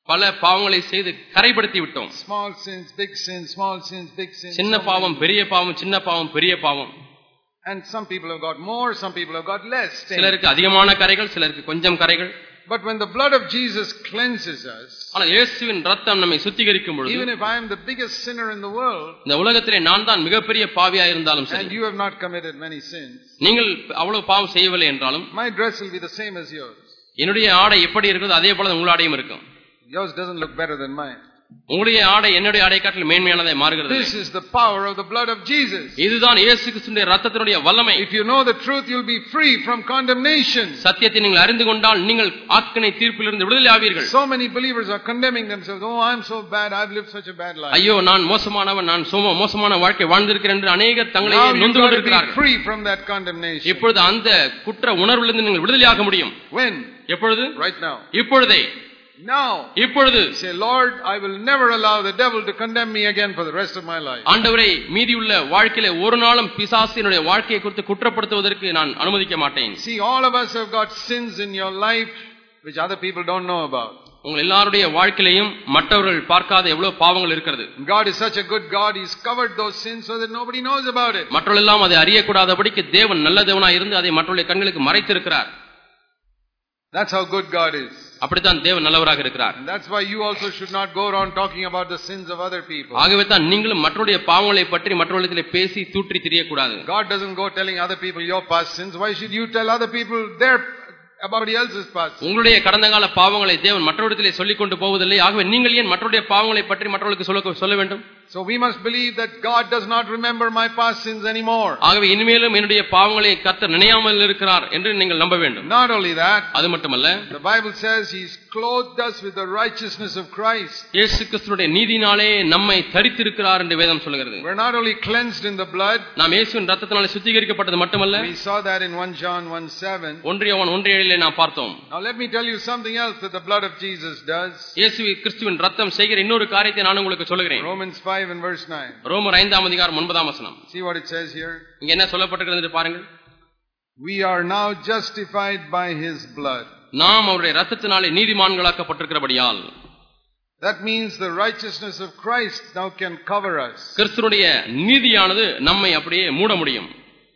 பல பாவங்களை செய்து கரைப்படுத்தி விட்டோம். Small sins, big sins, small sins, big sins. சின்ன பாவம் பெரிய பாவம், சின்ன பாவம் பெரிய பாவம். And some people have got more, some people have got less. சிலருக்கு அதிகமான கரைகள், சிலருக்கு கொஞ்சம் கரைகள். But when the blood of Jesus cleanses us, ஆனா இயேசுவின் இரத்தம் நம்மை சுத்திகரிக்கும் பொழுது, even if I am the biggest sinner in the world, இந்த உலகத்திலே நான் தான் மிகப்பெரிய பாவியா இருந்தாலும் சரி, and you have not committed many sins, நீங்கள் அவ்வளவு பாவம் செய்யவில்லை என்றாலும், my dress will be the same as yours. என்னுடைய ஆடை எப்படி இருக்குதோ அதே போல உங்களுடைய ஆடையும் இருக்கும். Yours doesn't look better than mine. உங்களுடைய ஆடை என்னுடைய ஆடை காட்டிலும் மேன்மையானதை மாறுகிறது. This is the power of the blood of Jesus. இதுதான் இயேசு கிறிஸ்துவின் இரத்தத்தினுடைய வல்லமை. If you know the truth, you'll be free from condemnation. சத்தியத்தை நீங்கள் அறிந்து கொண்டால் நீங்கள் ஆக்கினை தீர்ப்பிலிருந்து விடுதலை ஆவீர்கள். So many believers are condemning themselves. Oh, I'm so bad. I've lived such a bad life. ஐயோ நான் மோசமானவன், நான் மோசமான வாழ்க்கை வாழ்ந்திருக்கிறேன் என்று அநேகர் தங்களை நொந்து கொண்டிருக்கிறார்கள். Free from that condemnation. இப்பொழுது அந்த குற்ற உணர்விலிருந்து நீங்கள் விடுதலையாக முடியும். When? எப்பொழுது? Right now. இப்பொழுதே. Now, இப்பொழுது say, Lord, I will never allow the devil to condemn me again for the rest of my life. ஆண்டவரே, மீதியுள்ள வாழ்க்கையிலே ஒரு நாளும் பிசாசினுடைய வாழ்க்கையை குறித்து குற்றப்படுத்துவதற்கு நான் அனுமதிக்க மாட்டேன். See, all of us have got sins in your life which other people don't know about. உங்கள் எல்லாருடைய வாழ்க்கையிலும் மற்றவர்கள் பார்க்காத எவ்வளவு பாவங்கள் இருக்கிறது. God is such a good God, he's covered those sins so that nobody knows about it. மற்றவர்கள் எல்லாம் அதை அறியக்கூடாதபடிக்கு தேவன் நல்ல தேவனாய் இருந்து அதை மற்றவருடைய கண்களுக்கு மறைத்திருக்கிறார். That's how good God is. அப்படித்தான் தேவன் நல்லவராக இருக்கிறார். And that's why you also should not go around talking about the sins of other people. ஆகவே தான் நீங்களும் மற்றவருடைய பாவங்களை பற்றி மற்றவர்களிடத்திலே பேசி தூற்றி திரியக்கூடாது. God doesn't go telling other people your past sins. Why should you tell other people their about else's past? உங்களுடைய கடந்த கால பாவங்களை தேவன் மற்றவரிடத்திலே சொல்லிக் கொண்டு போவதில்லை. ஆகவே நீங்கள் ஏன் மற்றவருடைய பாவங்களை பற்றி மற்றவர்களுக்கு சொல்ல சொல்ல வேண்டும்? So we must believe that God does not remember my past sins anymore. ஆகவே இனிமேலும் என்னுடைய பாவங்களை கர்த்தர் நினையாமல் இருக்கிறார் என்று நீங்கள் நம்ப வேண்டும். Not only that, அது மட்டுமல்ல, the Bible says he's clothed us with the righteousness of Christ. இயேசு கிறிஸ்துவினுடைய நீதியினாலே நம்மை தரித்திருக்கிறார் என்று வேதம் சொல்கிறது. We're not only cleansed in the blood, நாம் இயேசுவின் இரத்தத்தினாலே சுத்திகரிக்கப்பட்டது மட்டுமல்ல, we saw that in First John one seven. ஒன்று யோவான் ஒன்று ஏழிலே நாம் பார்த்தோம். Now let me tell you something else that the blood of Jesus does. இயேசு கிறிஸ்துவின் இரத்தம் செய்கிற இன்னொரு காரியத்தை நான் உங்களுக்கு சொல்கிறேன். Romans five and verse nine. ரோமர் ஐந்தாம் அதிகாரம் ஒன்பதாம் வசனம். See what it says here? இங்க என்ன சொல்லப்பட்டிருக்கிறது என்று பாருங்கள். We are now justified by his blood. நாம் அவருடைய இரத்தத்தினாலே நீதிமான்களாக்கப்பட்டிருக்கிறபடியால். That means the righteousness of Christ now can cover us. கிறிஸ்துவினுடைய நீதியானது நம்மை அப்படியே மூட முடியும்.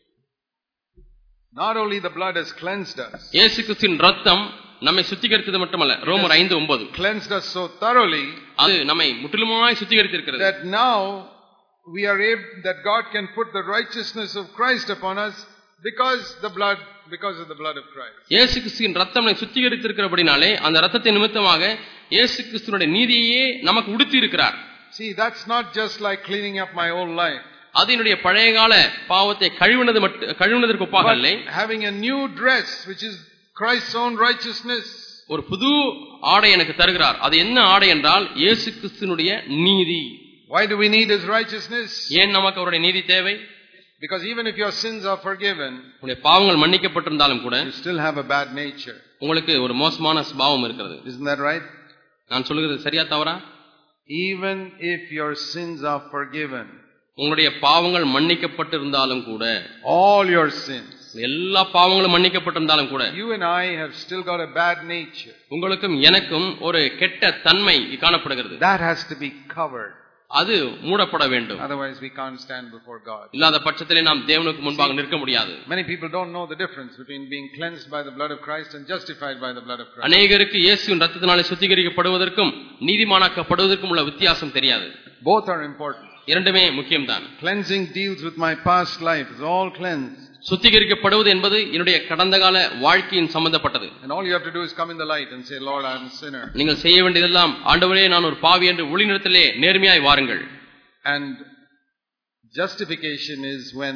Not only the blood has cleansed us. இயேசு கிறிஸ்துவின் இரத்தம் நம்மை சுத்திகரித்தது மட்டுமல்ல, ரோமர் ஐந்து ஒன்பது. Cleansed us so thoroughly அது நம்மை முற்றிலுமாய் சுத்திகரித்திருக்கிறது. That now we are able, that God can put the righteousness of Christ upon us because the blood because of the blood of Christ. இயேசு கிறிஸ்துவின் இரத்தம் நம்மை சுத்திகரித்திருக்கிறபடினாலே அந்த இரத்தத்தின் நிமித்தமாக இயேசு கிறிஸ்துவினுடைய நீதியையே நமக்கு உடுத்தி இருக்கிறார். See, that's not just like cleaning up my old life. அதனுடைய பழைய கால பாவத்தை கழுவினது கழுவினதற்கு ஒப்பாக இல்லை. Having a new dress which is Christ's own righteousness. ஒரு புது ஆடை எனக்கு தருகிறார். அது என்ன ஆடை என்றால் இயேசு கிறிஸ்துவினுடைய நீதி. Why do we need his righteousness? ஏன் நமக்கு அவருடைய நீதி தேவை? Because even if your sins are forgiven, உங்களுடைய பாவங்கள் மன்னிக்கப்பட்டிருந்தாலும் கூட you still have a bad nature. உங்களுக்கு ஒரு மோசமான சுபாவம் இருக்கிறது. Isn't that right? நான் சொல்கிறது சரியா தவறா? Even if your sins are forgiven, உங்களுடைய பாவங்கள் மன்னிக்கப்பட்டிருந்தாலும் கூட, all your sins, எல்லா பாவங்களும் மன்னிக்கப்பட்டிருந்தாலும் கூட, you and I have still got a bad nature. உங்களுக்கும் எனக்கும் ஒரு கெட்ட தன்மை காணப்படுகிறது. That has to be covered. அது மூடப்பட வேண்டும். Otherwise we can't stand before God. இல்லாத பட்சத்திலே நாம் தேவனுக்கு முன்பாக நிற்க முடியாது. Many people don't know the difference between being cleansed by the blood of Christ and justified by the blood of Christ. அநேகருக்கு இயேசுவின் இரத்தத்தினாலே சுத்திகரிக்கப்படுவதற்கும் நீதிமானாக்கப்படுவதற்கும் உள்ள வித்தியாசம் தெரியாது. Both are important. இரண்டுமே முக்கியம்தான். Cleansing deals with my past life. It's all cleansed. சுத்திகரிக்கப்படுவது என்பது என்னுடைய கடந்த கால வாழ்க்கையின் சம்பந்தப்பட்டது. And all you have to do is come in the light and say, Lord, I am a sinner. நீங்கள் செய்ய வேண்டியதெல்லாம், ஆண்டவரே நான் ஒரு பாவி என்று ஒளிநிறத்திலே நேர்மையாய் வாருங்கள். And justification is when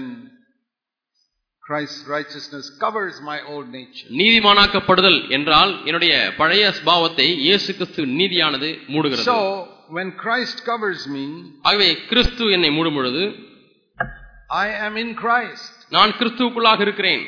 Christ's righteousness covers my old nature. நீதிமானாக்கப்படுதல் என்றால் என்னுடைய பழைய சுபாவத்தை இயேசு கிறிஸ்து நீதியானது மூடுகிறது. So when Christ covers me, ஆகவே கிறிஸ்து என்னை மூடும் பொழுது I am in Christ. நான் கிறிஸ்துவுக்குள்ளாக இருக்கிறேன்.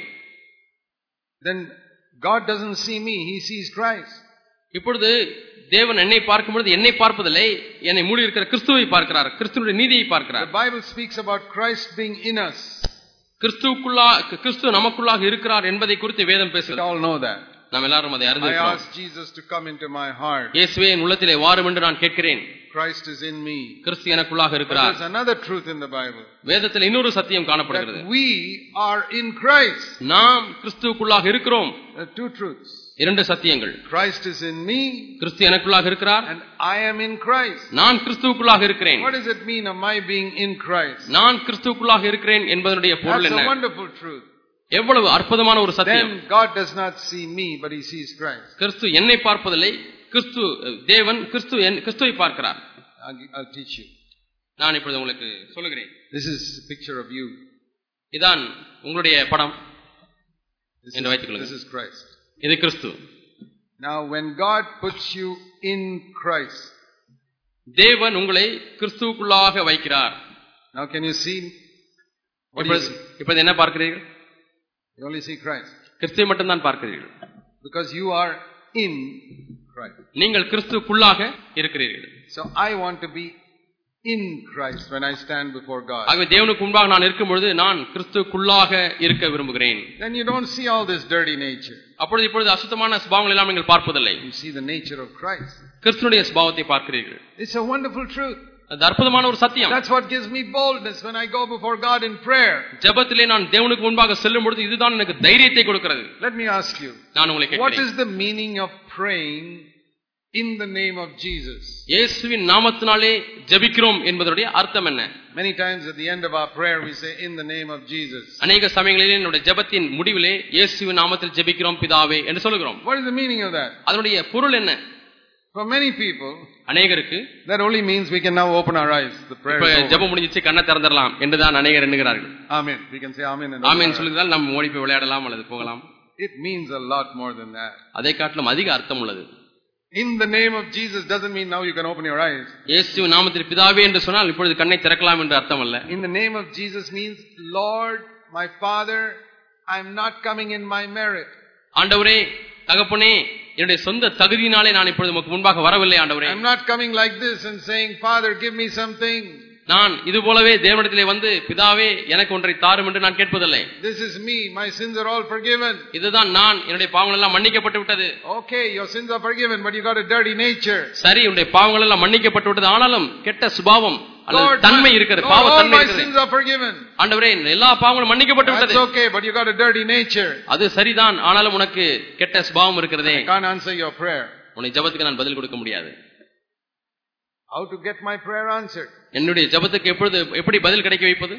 Then God doesn't see me, he sees Christ. இப்பொழுது தேவன் என்னை பார்க்கும் பொழுது என்னை பார்ப்பதில்லை, என்னை மூடி இருக்கிற கிறிஸ்துவை பார்க்கிறார், கிறிஸ்துவினுடைய நீதியை பார்க்கிறார். The Bible speaks about Christ being in us. கிறிஸ்துவுக்குள்ளாக, கிறிஸ்து நமக்குள்ளாக இருக்கிறார் என்பதை குறித்து வேதம் பேசுகிறது. We all know that. நாம் எல்லாரும் அதை I அறிந்திருக்கிறோம். ask Jesus to come into my heart. இயேசுவே என் உள்ளத்திலே வாரும் என்று நான் கேட்கிறேன். Christ is in me. கிறிஸ்து எனக்குள்ளாக But இருக்கிறார். there's another truth in the Bible. வேதத்தில் இன்னொரு சத்தியம் காணப்படுகிறது. That we are in Christ. நாம் கிறிஸ்துவுக்குள்ளாக இருக்கிறோம். There are two truths. இரண்டு சத்தியங்கள். Christ is in me. கிறிஸ்து எனக்குள்ளாக இருக்கிறார். And I am in Christ. நான் கிறிஸ்துவுக்குள்ளாக இருக்கிறேன். What does it mean of my being in Christ? நான் கிறிஸ்துவுக்குள்ளாக இருக்கிறேன் என்பதனுடைய பொருள் That's என்ன? a wonderful truth. எவ்வளவு அற்புதமான ஒரு சத்தியம். Then God does not see me, but He sees Christ. கிறிஸ்து என்னை பார்ப்பதில்லை, கிறிஸ்து தேவன் கிறிஸ்து கிறிஸ்துவை பார்க்கிறார். I'll, I'll teach you. நான் இப்பொழுது உங்களுக்கு சொல்லுகிறேன். This is a picture of you. இதான் உங்களுடைய படம் This என்று is, வைத்துக் this கொள்ளுங்கள். is Christ. இது கிறிஸ்து. Now, when God puts you in Christ, தேவன் உங்களை கிறிஸ்துவுக்குள்ளாக வைக்கிறார். now can you see? What do you see? இப்பொழுது என்ன பார்க்கிறீர்கள்? You only see Christ. கிறிஸ்துவை மட்டும் தான் பார்க்கிறீர்கள். Because you are in Christ. நீங்கள் கிறிஸ்துவுக்குள்ளாக இருக்கிறீர்கள். So I want to be in Christ when I stand before God. ஆகவே தேவனுக்கு முன்பாக நான் இருக்கும் பொழுது நான் கிறிஸ்துவுக்குள்ளாக இருக்க விரும்புகிறேன். Then you don't see all this dirty nature. அப்பொழுது இப்பொழுது அசுத்தமான சுபாவங்கள் எல்லாம் நீங்கள் பார்ப்பதில்லை. You see the nature of Christ. கிறிஸ்துவுடைய சுபாவத்தை பார்க்கிறீர்கள். It's a wonderful truth. அது அற்புதமான ஒரு சத்தியம். That's what gives me boldness when I go before God in prayer. ஜெபத்திலே நான் தேவனுக்கு முன்பாக செல்லும் பொழுது இதுதான் எனக்கு தைரியத்தை கொடுக்கிறது. Let me ask you. நான் உங்களை கேட்கிறேன். What is the meaning of praying in the name of Jesus? இயேசுவின் நாமத்தினாலே ஜெபிக்கிறோம் என்பதனுடைய அர்த்தம் என்ன? Many times at the end of our prayer we say in the name of Jesus. அநேக சமயங்களிலே நம்முடைய ஜெபத்தின் முடிவிலே இயேசுவின் நாமத்தில் ஜெபிக்கிறோம் பிதாவே என்று சொல்கிறோம். What is the meaning of that? அதனுடைய பொருள் என்ன? For many people, அநேகருக்கு that only means we can now open our eyes. The prayer is over. ஜெபம் முடிஞ்சிச்சு கண்ணை திறந்துடலாம் என்றுதான் அநேகர் எண்ணுகிறார்கள். Amen. We can say amen and ஆமென் சொல்லுகிறால் நம்ம ஓடி போய் விளையாடலாம் அல்லது போகலாம். It means a lot more than that. அதை காட்டிலும் அதிக அர்த்தம் உள்ளது. In the name of Jesus doesn't mean now you can open your eyes. இயேசுவின் நாமத்தில் பிதாவே என்று சொன்னால் இப்பொழுது கண்ணை திறக்கலாம் என்று அர்த்தம் அல்ல. In the name of Jesus means, Lord, my Father, I am not coming in my merit. ஆண்டவரே, தகப்பனே, என்னுடைய சொந்த தகுதியினாலே நான் இப்பொழுது உமக்கு முன்பாக வரவில்லை ஆண்டவரே. I am not coming like this and saying, Father, give me something. நான் இது போலவே தேவனிடத்திலே வந்து பிதாவே எனக்கு ஒன்றை தாரும் என்று நான் கேட்பதில்லை. This is me, my sins are all forgiven. இதுதான் நான், என்னுடைய பாவங்கள் எல்லாம் மன்னிக்கப்பட்டு விட்டது. Okay, your sins are forgiven, but you got a dirty nature. சரி, உன்னுடைய பாவங்கள் எல்லாம் மன்னிக்கப்பட்டு விட்டது, ஆனாலும் கெட்ட சுபாவம் அல்லது தன்மை இருக்கிறது, பாவ தன்மை இருக்கிறது. All my sins are forgiven. ஆண்டவரே, எல்லா பாவங்களும் மன்னிக்கப்பட்டு விட்டது. That's okay, but you got a dirty nature. அது சரிதான், ஆனாலும் உனக்கு கெட்ட சுபாவம் இருக்கிறதே. I can't answer your prayer. உன்னை ஜெபத்துக்கு நான் பதில் கொடுக்க முடியாது. How to get my prayer answered? என்னுடைய ஜெபத்துக்கு எப்பொழுது எப்படி பதில் கிடைக்க வைப்பது?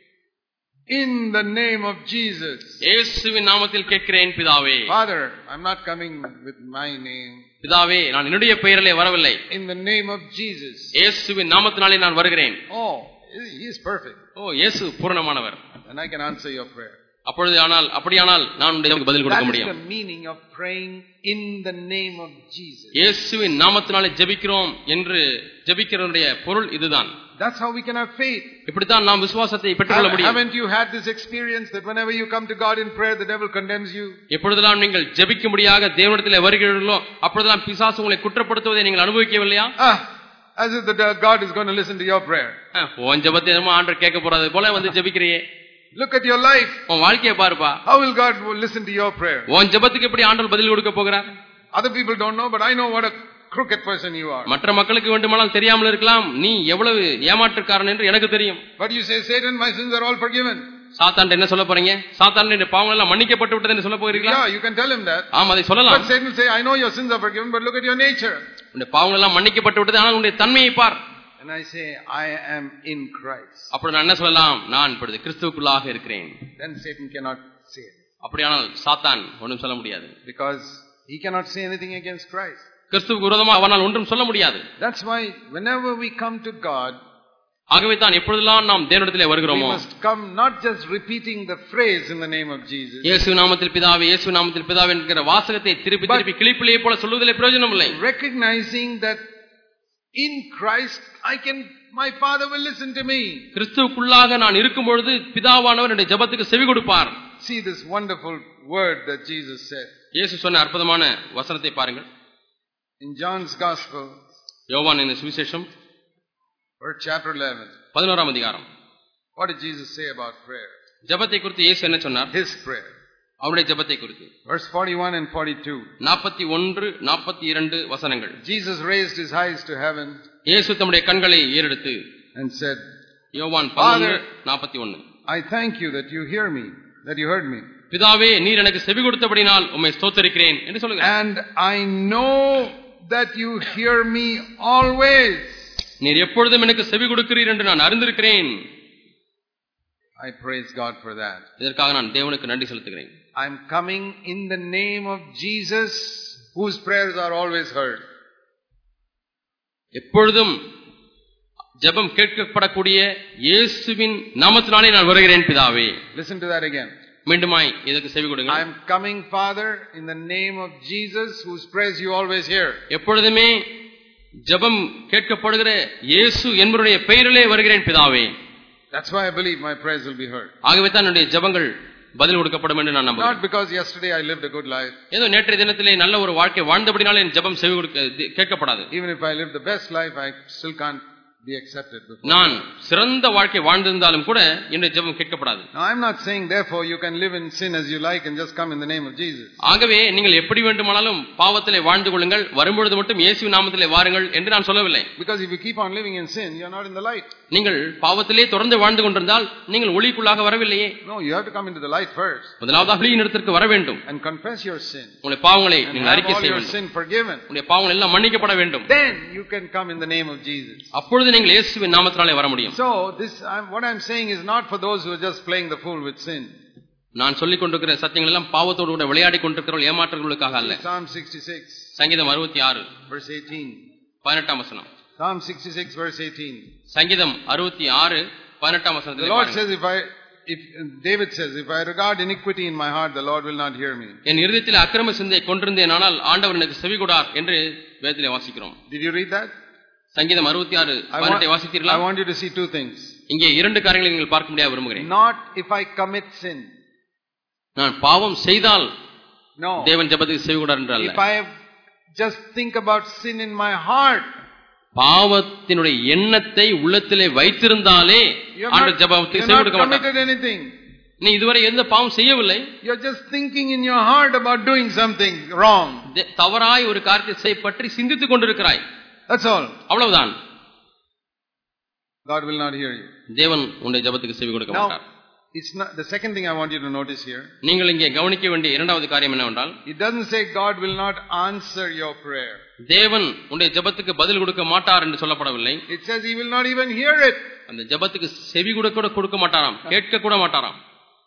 In the name of Jesus. இயேசுவின் நாமத்தில் கேட்கிறேன் பிதாவே. Father, I'm not coming with my name. பிதாவே, நான் என்னுடைய பெயரிலே வரவில்லை. In the name of Jesus. இயேசுவின் நாமத்தினாலே நான் வருகிறேன். Oh, he is perfect. ஓ, இயேசு பூரணமானவர். And I can answer your prayer. அப்பொழுது ஆனால் அப்படியானால் நான் உங்களுக்கு பதில் கொடுக்க முடியும். That is the meaning of praying in the name of Jesus. இயேசுவின் நாமத்தினாலே ஜெபிக்கிறோம் என்று ஜெபிக்கிறவருடைய பொருள் இதுதான். That's how we can have faith. இப்படித்தான் நாம் விசுவாசத்தை பெற்றுக்கொள்ள முடியும். Haven't you had this experience that whenever you come to God in prayer the devil condemns you? எப்பொழுதெல்லாம் நீங்கள் ஜெபிக்கும்படியாக தேவனிடத்திலே வருகிறீர்களோ அப்பொழுதெல்லாம் பிசாசு உங்களை குற்றப்படுத்துவதை நீங்கள் அனுபவிக்கவில்லையா? Ah, as if the God is going to listen to your prayer. உன் ஜெபத்தை என்னமோ ஆண்டவர் கேட்க போறது போல வந்து ஜெபிக்கிறியே. Look at your life. உன் வாழ்க்கையை பாருப்பா. How will God listen to your prayer? உன் ஜெபத்துக்கு எப்படி ஆண்டவர் பதில் கொடுக்க போகிறார்? Other people don't know, but I know what a crooked person you are. மற்ற மக்களுக்கு வேண்டுமானால் தெரியாமல் இருக்கலாம், நீ எவ்வளவு ஏமாற்றுக்காரன் என்று எனக்கு தெரியும். But you say, Satan, my sins are all forgiven. சாத்தான் என்ன சொல்ல போறீங்க? சாத்தான் இந்த பாவங்கள் எல்லாம் மன்னிக்கப்பட்டு விட்டது என்று சொல்ல போகிறீங்களா? Yeah, you can tell him that. ஆமா, அதை சொல்லலாம். But Satan say, I know your sins are forgiven, but look at your nature. இந்த பாவங்கள் எல்லாம் மன்னிக்கப்பட்டு விட்டது, ஆனால் உன்னுடைய தன்மையை பார். And I say, I am in Christ. அப்படி நான் என்ன சொல்லலாம்? நான் இப்பொழுது கிறிஸ்துவுக்குள்ளாக இருக்கிறேன். Then Satan cannot say it. அப்படியானால் சாத்தான் ஒன்றும் சொல்ல முடியாது. Because he cannot say anything against Christ. கிறிஸ்துவுக்கு விரோதமாக அவனால் ஒன்றும் சொல்ல முடியாது. That's why whenever we come to God, ஆகவே தான் எப்பொழுதெல்லாம் நாம் தேவனிடத்திலே வருகிறோமோ, we must come not just repeating the phrase in the name of Jesus. இயேசு நாமத்தில் பிதாவே, இயேசு நாமத்தில் பிதாவே என்கிற வாசகத்தை திருப்பி திருப்பி கிளிப்பிள்ளையை போல சொல்வதிலே பிரயோஜனம் இல்லை. Recognizing that in Christ I can, my Father will listen to me. கிறிஸ்துவுக்குள்ளாக நான் இருக்கும் பொழுது பிதாவானவர் என்னுடைய ஜெபத்துக்கு செவி கொடுப்பார். See this wonderful word that Jesus said. இயேசு சொன்ன அற்புதமான வசனத்தை பாருங்கள். In John's Gospel, யோவானின் சுவிசேஷம் or chapter eleven. பதினோராம் அதிகாரம். What did Jesus say about prayer? ஜெபத்தை குறித்து இயேசு என்ன சொன்னார்? His prayer. அவருடைய ஜெபத்தை குறித்து. Verse forty-one and forty-two. நாற்பத்தி ஒன்று நாற்பத்தி இரண்டு வசனங்கள். Jesus raised his eyes to heaven. இயேசு தம்முடைய கண்களை ஏறெடுத்து and said, யோவான் பதினொன்று நாற்பத்தி ஒன்று. I thank you that you hear me, that you heard me. பிதாவே, நீர் எனக்கு செவி கொடுத்தபடியால் உம்மை ஸ்தோத்திரிக்கிறேன் என்று சொல்லுகிறார். And I know that you hear me always. நீர் எப்பொழுதும் எனக்கு செவி கொடுக்கிறீர் என்று நான் அறிந்திருக்கிறேன். I praise God for that. இதற்காக நான் தேவனுக்கு நன்றி செலுத்துகிறேன். I am coming in the name of Jesus, whose prayers are always heard. எப்பொழுதும் ஜெபம் கேட்கப்படக்கூடிய இயேசுவின் நாமத்தினாலே நான் வருகிறேன் பிதாவே. Listen to that again. மீண்டுமாய் இதற்கு செவி கொடுங்க. I am coming, Father, in the name of Jesus, whose prayers you always hear. எப்பொழுதுமே ஜெபம் கேட்கப்படுகிற இயேசு என்பவருடைய பெயரிலே வருகிறேன் பிதாவே. That's why I believe my prayers will be heard. ஆகவே தான் என்னுடைய ஜெபங்கள் பதில் கொடுக்கப்படும் என்று நான் நம்புகிறேன். Not because yesterday I lived a good life. ஏதோ நேற்றைய தினத்திலே நல்ல ஒரு வாழ்க்கை வாழ்ந்தபடினாலே என் ஜெபம் செவி கொடுக்க கேட்கப்படாது. Even if I lived the best life, I still can't be accepted before. நான் சிறந்த வாழ்க்கை வாழ்ந்திருந்தாலும் கூட என்னுடைய ஜெபம் கேட்கப்படாது. Now I am not saying therefore you can live in sin as you like and just come in the name of Jesus. ஆகவே நீங்கள் எப்படி வேண்டுமானாலும் பாவத்திலே வாழ்ந்து கொள்ளுங்கள், வரும்பொழுது மட்டும் இயேசுவின் நாமத்திலே வாருங்கள் என்று நான் சொல்லவில்லை. Because if you keep on living in sin, you are not in the light. நீங்கள் பாவத்திலே தொடர்ந்து வாழ்ந்து கொண்டிருந்தால் நீங்கள் ஒளிக்குள்ளாக வரவில்லையே. No, you have to come into the light first. முதலாவதாக ஒளியினிடத்திற்கு வர வேண்டும். And confess your sin. உங்களுடைய பாவங்களை நீங்கள் அறிக்கை செய்ய வேண்டும். Sin forgiven. உங்களுடைய பாவங்கள் எல்லாம் மன்னிக்கப்பட வேண்டும். Then you can come in the name of Jesus. அப்பொழுது நீங்கள் இயேசுவின் நாமத்தினாலே வர முடியும். So this I'm, what I'm saying is not for those who are just playing the fool with sin. நான் சொல்லிக் கொண்டிருக்கிற சத்தியங்கள் எல்லாம் பாவத்தோடு கூட விளையாடி கொண்டிருக்கிறவர்கள் ஏமாற்றுகளுக்காக அல்ல. Psalm sixty-six. சங்கீதம் அறுபத்தி ஆறு verse eighteen. பதினெட்டாம் வசனம். Psalm sixty-six verse eighteen. சங்கீதம் அறுபத்தி ஆறு பதினெட்டாம் வசனத்தில் The Lord says, if I if David says, if I regard iniquity in my heart, the Lord will not hear me. என் இருதயத்தில் அக்கிரம சிந்தை கொண்டிருந்தேனானால் ஆண்டவர் எனக்கு செவி கொடார் என்று வேதத்திலே வாசிக்கிறோம். Did you read that? சங்கீதம் அறுபத்தி ஆறு பதினெட்டை வாசித்தீர்களா? I want you to see two things. இங்கே இரண்டு காரியங்களை நீங்கள் பார்க்க முடியாது விரும்புகிறேன். Not if I commit sin. நான் பாவம் செய்தால் no, தேவன் ஜெபத்துக்கு செவி கொடார் என்றல்ல. If I just think about sin in my heart, பாவத்தினுடைய எண்ணத்தை உள்ளத்திலே வைத்திருந்தாலே ஆண்டவர் ஜெபத்துக்கு செவி கொடுக்க மாட்டார். நீ இதுவரை எந்த பாவம் செய்யவில்லை, you are just thinking in your heart about doing something wrong. தவறாய் ஒரு காரியத்தை பற்றி சிந்தித்துக் கொண்டிருக்கிறாய். That's all. அவ்வளவுதான். God will not hear you. தேவன் உன்னுடைய ஜெபத்துக்கு செவி கொடுக்க மாட்டார். It's not the second thing I want you to notice here. நீங்கள் இங்கே கவனிக்க வேண்டிய இரண்டாவது காரியம் என்னவென்றால், it doesn't say God will not answer your prayer. தேவன் உன்னுடைய ஜெபத்துக்கு பதில் கொடுக்க மாட்டார் என்று சொல்லப்படவில்லை. It says he will not even hear it. அந்த ஜெபத்துக்கு செவி கூட கொடுக்க மாட்டாராம், கேட்க கூட மாட்டாராம்.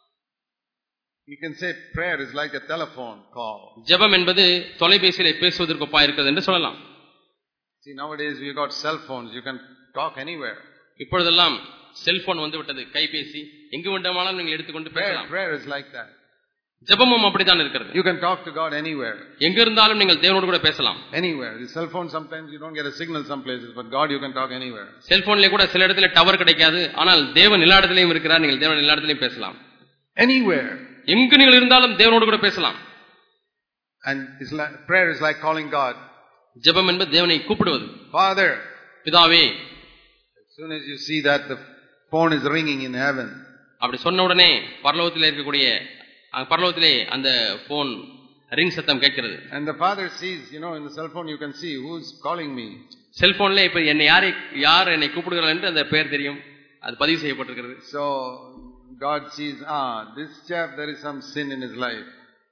You can say prayer is like a telephone call. ஜெபம் என்பது தொலைபேசியிலே பேசுவதற்கு ஒப்பாய் இருக்கிறது என்று சொல்லலாம். See, nowadays we got cell phones, you can talk anywhere. இப்பொழுதெல்லாம் செல்போன் வந்து விட்டது, கைபேசி, எங்கு வேண்டுமானாலும் நீங்கள் எடுத்துக்கொண்டு பேசலாம். Prayer is like that. ஜெபமும் அப்படிதான் இருக்கிறது. You can talk to God anywhere. எங்க இருந்தாலும் நீங்கள் தேவனோடு கூட பேசலாம். Anywhere. The cell phone sometimes you don't get a signal some places, but God you can talk anywhere. செல்போன்ல கூட சில இடத்துல டவர் கிடைக்காது, ஆனால் தேவன் எல்லா இடத்திலும் இருக்கிறார், நீங்கள் தேவன் எல்லா இடத்திலும் பேசலாம். Anywhere. எங்கு நீங்கள் இருந்தாலும் தேவனோடு கூட பேசலாம். And it's like, prayer is like calling God. ஜெபம் என்பது தேவனை கூப்பிடுவது. Father. பிதாவே. As soon as you see that the phone is ringing in heaven. அப்படி சொன்ன உடனே பரலோகத்திலே இருக்கக்கூடிய பரலோகத்திலே அந்த போன் ரிங் சத்தம் கேட்கிறது. And the father sees, you know, in the cell phone you can see who's calling me. செல்போன்ல இப்ப என்னை யாரை யார் என்னை கூப்பிடுகிறார்கள் என்று அந்த பெயர் தெரியும், அது பதிவு செய்யப்பட்டிருக்கிறது. So God sees, ah, this chap there is some sin in his life.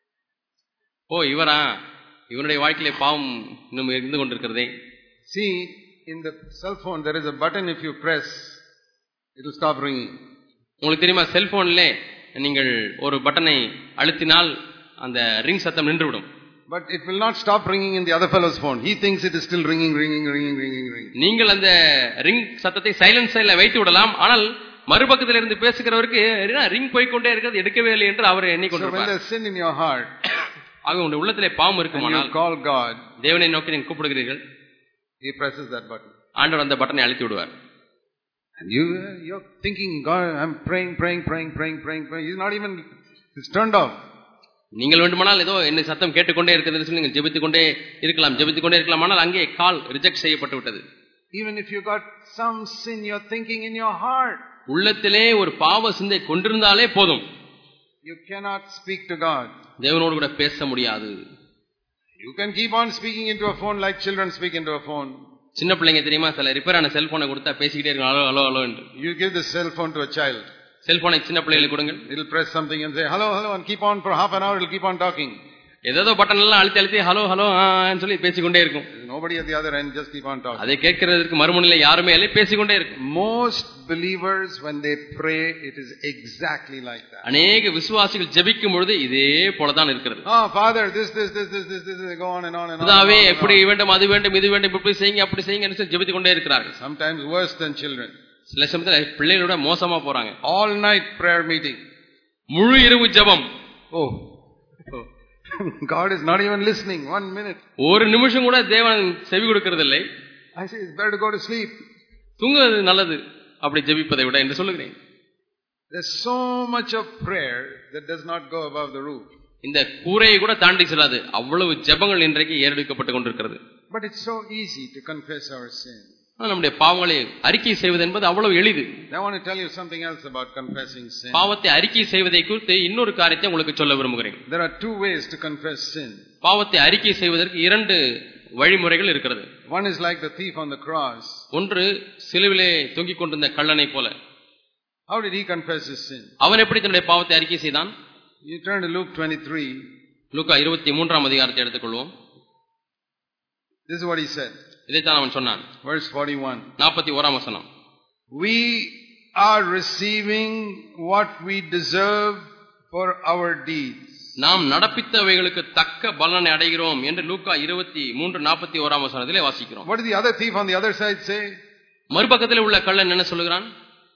ஓ இவரா, இவனுடைய வாழ்க்கையிலே பாவம் இன்னும் இருந்து கொண்டிருக்கிறதே. See, in the cell phone there is a button, if you press it will stop ringing. உங்களுக்கு தெரியுமா, செல்போன்ல நீங்கள் ஒரு பட்டனை அழுத்தினால் அந்த ரிங் சத்தம் நின்றுவிடும். But it will not stop ringing in the other fellow's phone. He thinks it is still ringing, ringing, ringing, ringing, ringing. நீங்கள் அந்த ரிங் சத்தத்தை சைலன்ஸ்ல வைத்து விடலாம், ஆனால் மறுபக்கத்தில் இருந்து பேசுகிறவருக்கு ரிங் போய்க்கொண்டே இருக்கிறது, எடுக்கவே இல்லை என்று அவர் எண்ணிக்கொண்டிருப்பார். So when there is sin in your heart, ஆக உங்களுடைய உள்ளத்திலே பாவம் இருக்குமானால், you call God, தேவனை நோக்கி நீங்கள் கூப்பிடுகிறீர்கள், he presses that button. ஆண்டவர் அந்த பட்டனை அழுத்தி விடுவார். And you you're thinking, God, I'm praying, praying, praying, praying, praying, praying. He's not even, it's turned off. நீங்கள் வேண்டுமானால் ஏதோ என்ன சத்தம் கேட்டுக்கொண்டே இருக்கிறது சொல்லி நீங்கள் ஜெபித்துக் கொண்டே இருக்கலாம், ஜெபித்துக் கொண்டே இருக்கலாம், ஆனால் அங்கே கால் ரிஜெக்ட் செய்யப்பட்டு விட்டது. Even if you got some sin you're thinking in your heart, உள்ளத்திலே ஒரு பாவ சிந்தை கொண்டிருந்தாலே போதும். You cannot speak to God. தேவனோடு கூட பேச முடியாது. You can keep on speaking into a phone like children speak into a phone. சின்ன பிள்ளைங்க தெரியுமா சில ரிப்பேர் ஆன செல்போனை கொடுத்தா பேசிக்கிட்டே இருக்கும் ஹலோ ஹலோ ஹலோ என்று. You give the cell phone to a child. செல்போனை சின்ன பிள்ளைகளுக்கு கொடுங்க. It'll press something and say hello hello and keep on for half an hour. It'll keep on talking. ஏதோ பட்டன் எல்லாம் அழுத்தி அழுத்தி ஹலோ ஹலோ ஆன்னு சொல்லி பேசிக்கொண்டே இருக்கும். Nobody at the other end, just keep on talking. அதை கேட்கிறதுக்கு மறுமுனையில யாருமே இல்லை, பேசிக்கொண்டே இருக்கும். Most believers when they pray it is exactly like that. அநேக விசுவாசிகள் ஜெபிக்கும் பொழுது இதே போல தான் இருக்கிறது. Ah father this this this this this this go on and on and on. அதாவே எப்படி வேண்டும் அது வேண்டும் இது வேண்டும் இப்படி செய்யுங்க அப்படி செய்யுங்க என்று ஜெபித்து கொண்டே இருக்கிறார்கள். Sometimes worse than children. சில சமயத்துல பிள்ளைகளோட மோசமா போறாங்க. All night prayer meeting. முழு இரவு ஜெபம். Oh God is not even listening one minute. ஒரு நிமிஷம் கூட தேவன் செவி கொடுக்கிறது இல்லை. I say it's better to go to sleep. தூங்குவது நல்லது அப்படி ஜெபிப்பதை விட என்று சொல்லுகிறேன். There's so much of prayer that does not go above the roof. இந்த கூரையை கூட தாண்டி செல்லாது அவ்வளவு ஜெபங்கள் இன்றைக்கு ஏறெடுக்கப்பட்டு கொண்டிருக்கிறது. But it's so easy to confess our sin. நம்முடைய பாவங்களை அறிக்கை செய்வது என்பது அவ்வளவு எளிது. I want to tell you something else about confessing sin. பாவத்தை அறிக்கை செய்வதை குறித்து இன்னொரு காரியத்தை உங்களுக்கு சொல்ல விரும்புகிறேன். There are two ways to confess sin. பாவத்தை அறிக்கை செய்வதற்கு இரண்டு வழிமுறைகள் இருக்கிறது. One is like the thief on the cross. ஒன்று சிலுவிலே தொங்கிக் கொண்டிருந்த கள்ளனை போல. How did he confess his sin? அவன் எப்படி தன்னுடைய பாவத்தை அறிக்கை செய்தான்? You turn to Luke twenty-three. லூக்கா இருபத்தி மூன்றாம் அதிகாரத்தை எடுத்துக்கொள்வோம். This is what he said. இதைத்தான் அவன் சொன்னான். Verse forty-one. நாற்பத்தி ஓராம் வசனம். We are receiving what we deserve for our deeds. நாம் நடப்பித்தவைகளுக்கு தக்க பலனை அடைகிறோம் என்று லூக்கா இருபத்தி மூன்று நாற்பத்தி ஓராம் வசனத்திலே வாசிக்கிறோம். What does the other thief on the other side say? மறுபக்கத்திலே உள்ள கள்ளன் என்ன சொல்லுகிறான்?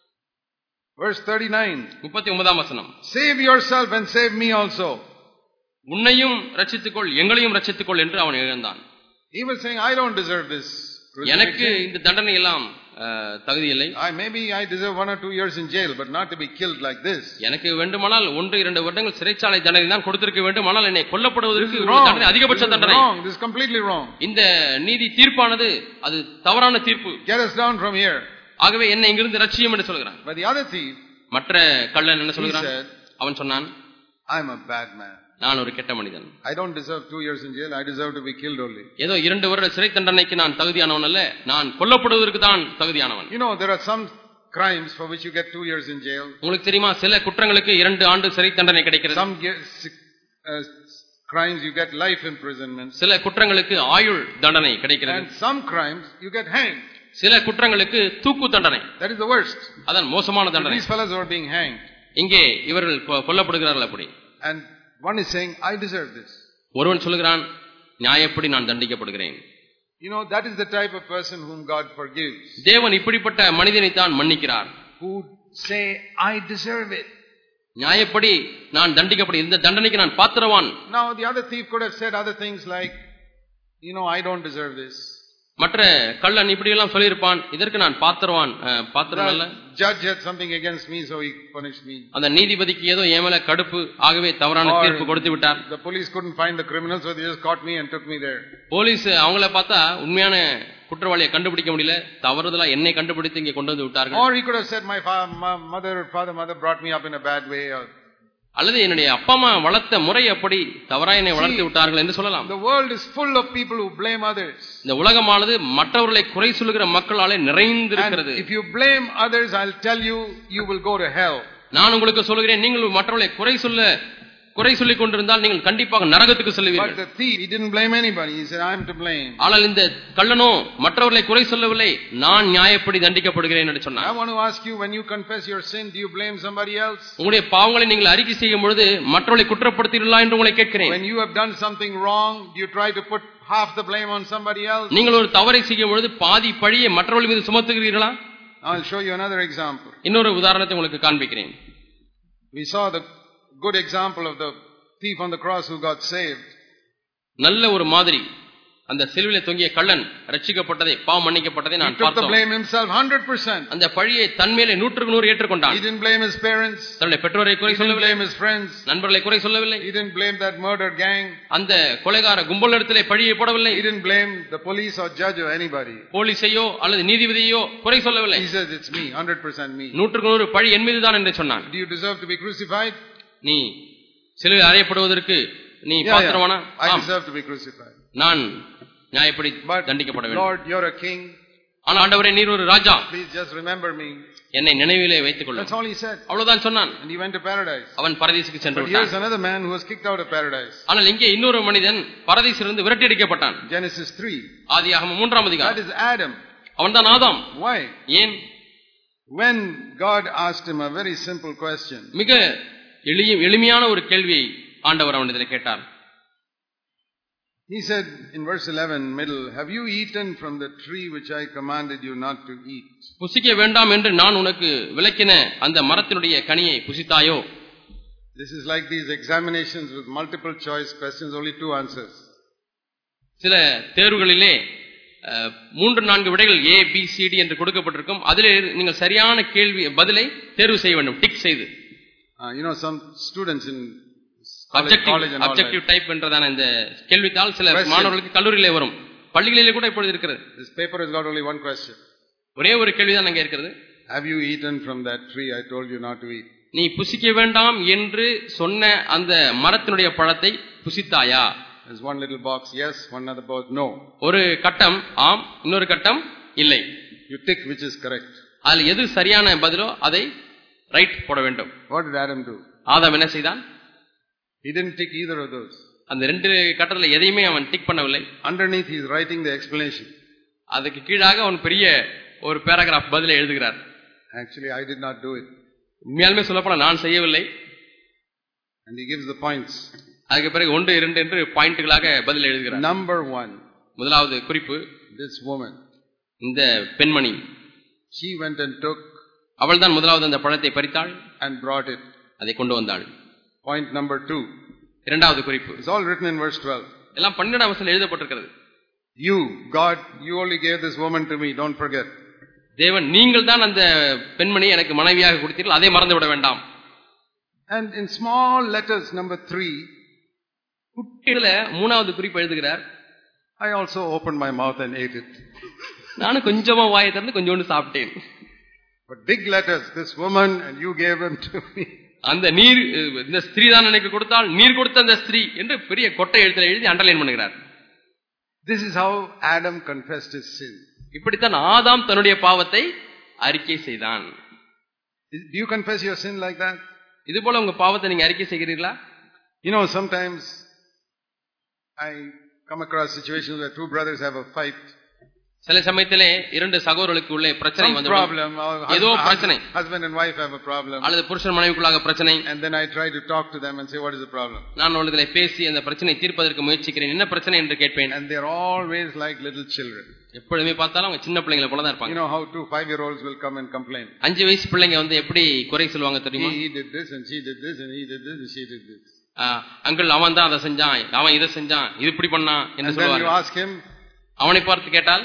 Verse thirty-nine. முப்பத்தி ஒன்பதாம் வசனம். Save yourself and save me also. உன்னையும் ரட்சித்துக்கொள் எங்களையும் ரட்சித்துக்கொள் என்று அவன் எழுந்தான். He was saying I don't deserve this. எனக்கு இந்த தண்டனை எல்லாம் தகுதி இல்லை. I maybe I deserve one or two years in jail but not to be killed like this. எனக்கு வேண்டுமானால் ஒன்று இரண்டு வருடங்கள் சிறைச்சாலை தண்டனை தான் கொடுத்திருக்க வேண்டும், ஆனால் என்னை கொல்லப்படுவதற்கு தண்டனை அதிகபட்ச தண்டனை. This is completely wrong. இந்த நீதி தீர்ப்பானது அது தவறான தீர்ப்பு. Get us down from here. ஆகவே என்னை இங்கிருந்து ரட்சியும் என்று சொல்கிறான். But the other thief, மற்ற கள்ளன் என்ன சொல்கிறான்? அவன் சொன்னான் I am a bad man. நான் ஒரு கெட்ட மனிதன். I don't deserve two years in jail. I deserve to be killed only. ஏதோ இரண்டு வருட சிறை தண்டனைக்கு நான் தகுதியானவன் அல்ல, நான் கொல்லப்படுவதற்கு தான் தகுதியானவன். You know there are some crimes for which you get two years in jail. உங்களுக்கு தெரியுமா சில குற்றங்களுக்கு இரண்டு ஆண்டு சிறை தண்டனை கிடைக்கிறது. Some uh, crimes you get life imprisonment. சில குற்றங்களுக்கு ஆயுள் தண்டனை கிடைக்கிறது. And some crimes you get hanged. சில குற்றங்களுக்கு தூக்கு தண்டனை. That is the worst. அதான் மோசமான தண்டனை. These fellows are being hanged. இங்கே இவர்கள் கொல்லப்படுகிறார்கள் அப்படி. And one is saying I deserve this. ஒருவன் சொல்கிறான் நியாயப்படி நான் தண்டிக்கப்படுகிறேன். You know that is the type of person whom God forgives. தேவன் இப்படிப்பட்ட மனிதனை தான் மன்னிக்கிறார். Who say I deserve it. நியாயப்படி நான் தண்டிக்கப்பட இந்த தண்டனைக்கு நான் பாத்திரவான். Now the other thief could have said other things like you know I don't deserve this. மற்ற கள்ளன் இப்படி எல்லாம் சொல்லியிருப்பான், இதற்கு நான் பாத்திரவான் பாத்திரம் அல்ல. Judge had something against me so he punished me. அந்த நீதிபதிக்கு ஏதோ என் மேல கடுப்பு, ஆகவே தவறான தீர்ப்பு கொடுத்து விட்டார். The police couldn't find the criminal so they just caught me and took me there. Police அவங்கள பார்த்தா உண்மையான குற்றவாளியை கண்டுபிடிக்க முடியல, தவறுதலா என்னை கண்டுபிடித்து இங்கே கொண்டு வந்து விட்டார்கள். Or he could have said my mother father mother brought me up in a bad way. Or அல்லது என்னுடைய அப்பா அம்மா வளர்த்த முறை அப்படி தவறாக என்னை வளர்த்து விட்டார்கள் என்று சொல்லலாம். The world is full of people who blame others. இந்த உலகமானது மற்றவர்களை குறை சொல்லுகிற மக்களாலே நிறைந்திருக்கிறது. If you blame others, I'll tell you, you will go to hell. நான் உங்களுக்கு சொல்கிறேன், நீங்கள் மற்றவர்களை குறை சொல்ல குறை சொல்லிக் கொண்டிருந்தால் நீங்கள் கண்டிப்பாக நரகத்துக்கு செல்வீர்கள். But the thief, he didn't blame anybody. He said I am to blame. ஆனால் இந்த கள்ளனோ மற்றவர்களை குறை சொல்லவில்லை, நான் நியாயப்படி தண்டிக்கப்படுகிறேன் என்று சொன்னார். I want to ask you, when you confess your sin, do you blame somebody else? உங்களுடைய பாவங்களை நீங்கள் அறிக்கை செய்யும் பொழுது மற்றவர்களை குற்றப்படுத்துகிறீர்களா என்று உங்களை கேட்கிறேன். When you have done something wrong, do you try to put half the blame on somebody else? நீங்கள் ஒரு தவறை செய்யும் பொழுது பாதி பழியை மற்றவர்கள் மீது சுமத்துகிறீர்களா? I'll show you another example. இன்னொரு உதாரணத்தை உங்களுக்கு காண்பிக்கிறேன். We saw the good example of the thief on the cross who got saved. நல்ல ஒரு மாதிரி அந்த சிலுவையிலே தொங்கிய கள்ளன் ரட்சிக்கப்பட்டதை, பாவம் மன்னிக்கப்பட்டதை நான் பார்த்தோம். He took the blame himself one hundred percent. அந்த பழியை தன்மேலே நூற்றுக்கு நூறு ஏற்றுக்கொண்டான். He didn't blame his parents. தன்னுடைய பெற்றோரை குறை சொல்லவில்லை. He didn't blame his friends. நண்பர்களை குறை சொல்லவில்லை. He didn't blame that murder gang. அந்த கொலைகார கும்பலிடத்திலே பழியை போடவில்லை. He didn't blame the police or judge or anybody. போலீசையோ அல்லது நீதிபதியோ குறை சொல்லவில்லை. He says it's me, one hundred percent me. நூற்றுக்கு நூறு பழி என் மீதுதான் என்று சொன்னான். Do you deserve to be crucified? நீ சிலுவையில் அறையப்படுவதற்கு நீ Yeah, பாத்திரமானா? yeah. I ஆம். deserve to be crucified. நான் நியாயப்படி But தண்டிக்கப்பட வேண்டும். Lord, you're a king. ஆனா ஆண்டவரே நீர் ஒரு ராஜா, Please just remember me. என்னை நினைவிலே வைத்துக் கொள்ளும். That's all he said. அவ்வளவுதான் சொன்னான். And he went to paradise. அவன் பரதீசுக்கு சென்று But here's விட்டான். another man who was kicked out of paradise. ஆனால் இங்கே இன்னொரு மனிதன் பரதீசிலிருந்து விரட்டியடிக்கப்பட்டான். Genesis three. ஆதியாகமம் மூன்றாம் That அதிகாரம். is Adam. அவன்தான் ஆதாம். Why? ஏன்? When God asked him a very simple question. மிக எளிய எளிமையான ஒரு கேள்வியை ஆண்டவர் அவனிடத்தில் கேட்டார். He said in verse eleven, middle, have you eaten from the tree which I commanded you not to eat? புசிக்க வேண்டாம் என்று நான் உனக்கு விலக்கின அந்த மரத்தினுடைய கனியை புசித்தாயோ? This is like these examinations with multiple choice questions, only two answers. சில தேர்வுகளிலே மூன்று நான்கு விடைகள் ஏ பி சி டி என்று கொடுக்கப்பட்டிருக்கும். அதிலே நீங்கள் சரியான கேள்வி பதிலை தேர்வு செய்ய வேண்டும், டிக் செய்து. Uh, you know, some students in objective type என்றதான இந்த கேள்வித்தாள் சில மாணவர்களுக்கு கல்லூரியிலே வரும், பள்ளிகளிலே கூட இப்பொழுது இருக்கிறது. This paper has got only one question. ஒரே ஒரு கேள்விதான் அங்கே இருக்கிறது. Have you eaten from that tree I told you not to eat? நீ புசிக்க வேண்டாம் என்று சொன்ன அந்த மரத்தினுடைய பழத்தை புசித்தாயா? There's one little box yes, one other box no. ஒரு கட்டம் ஆம், இன்னொரு கட்டம் இல்லை. You tick which is correct. அதில் எது சரியான பதிலோ அதை ரைட் போட வேண்டும். What did Adam do? ஆதாம் என்ன செய்தான்? He didn't tick either of those. அந்த ரெண்டு கட்டத்துல எதையுமே அவன் டிக் பண்ணவில்லை. Underneath he is writing the explanation. அதுக்கு கீழாக அவன் பெரிய ஒரு பேராகிராஃப் பதிலை எழுதுகிறார். Actually I did not do it. உண்மையாலுமே சொல்லப்போனா நான் செய்யவில்லை. And he gives the points. அதுக்கு பிறகு ஒன்று இரண்டு என்று பாயிண்ட்களாக பதில் எழுதுகிறார். Number one. முதலாவது குறிப்பு, this woman. இந்த பெண்மணி. She went and took. அவள் தான் முதலாவது அந்த பழத்தை பறித்தாள். And brought it. அதை கொண்டு வந்தாள். Point number two. இரண்டாவது குறிப்பு. It's all written in verse twelve. எல்லாம் பன்னிரண்டாம் வசனத்தில் எழுதப்பட்டிருக்கிறது. You, God, you only gave this woman to me, don't forget. தேவன் நீங்கள் தான் அந்த பெண்மணியை எனக்கு மனைவியாக கொடுத்தீர்கள், அதை மறந்து விட வேண்டாம். And in small letters number three, குட்டில மூணாவது குறிப்பு எழுதுகிறார். I also opened my mouth and ate it. நானும் கொஞ்சமா வாயை திறந்து கொஞ்சோண்டு சாப்பிட்டேன். But big letters, this woman and you gave him to me. அந்த நீர் இந்த ஸ்திரீ தான் எனக்கு கொடுத்தால், நீர் கொடுத்த அந்த ஸ்திரீ என்று பெரிய கொட்டை எழுத்துல எழுதி அண்டர்லைன் பண்ணுகிறார். This is how Adam confessed his sin. இப்படித்தான் ஆதாம் தன்னுடைய பாவத்தை அறிக்கை செய்தான். Do you confess your sin like that? இது போல உங்க பாவத்தை நீங்க அறிக்கை செய்கிறீர்களா? You know, sometimes I come across situations where two brothers have a fight. சில சமயத்திலே இரண்டு சகோதரர்களுக்கு உள்ளே பிரச்சனை வந்து ஏதோ பிரச்சனை, husband and wife have a problem, அல்லது புருஷன் மனைவிக்குள்ளாக பிரச்சனை. And then I try to talk to them and say what is the problem. நான் அவர்களை பேசி அந்த பிரச்சனை தீர்ப்பதற்கு முயற்சிக்கிறேன். என்ன பிரச்சனை என்று கேட்பேன். And they are always like little children. எப்பொழுதுமே பார்த்தாலும் அவங்க சின்ன பிள்ளைகளை போல தான் இருப்பாங்க. You know how two five year olds will come and complain. அஞ்சு வயசு பிள்ளைங்க வந்து எப்படி குறை சொல்லுவாங்க தெரியுமா? He did this and she did this and he did this and she did this. Uncle அவன் தான் அதை செஞ்சான், அவன் இதை செஞ்சான், இது இப்படி பண்ணான் என்று சொல்லுவாங்க. You ask him, அவனை பார்த்து கேட்டால்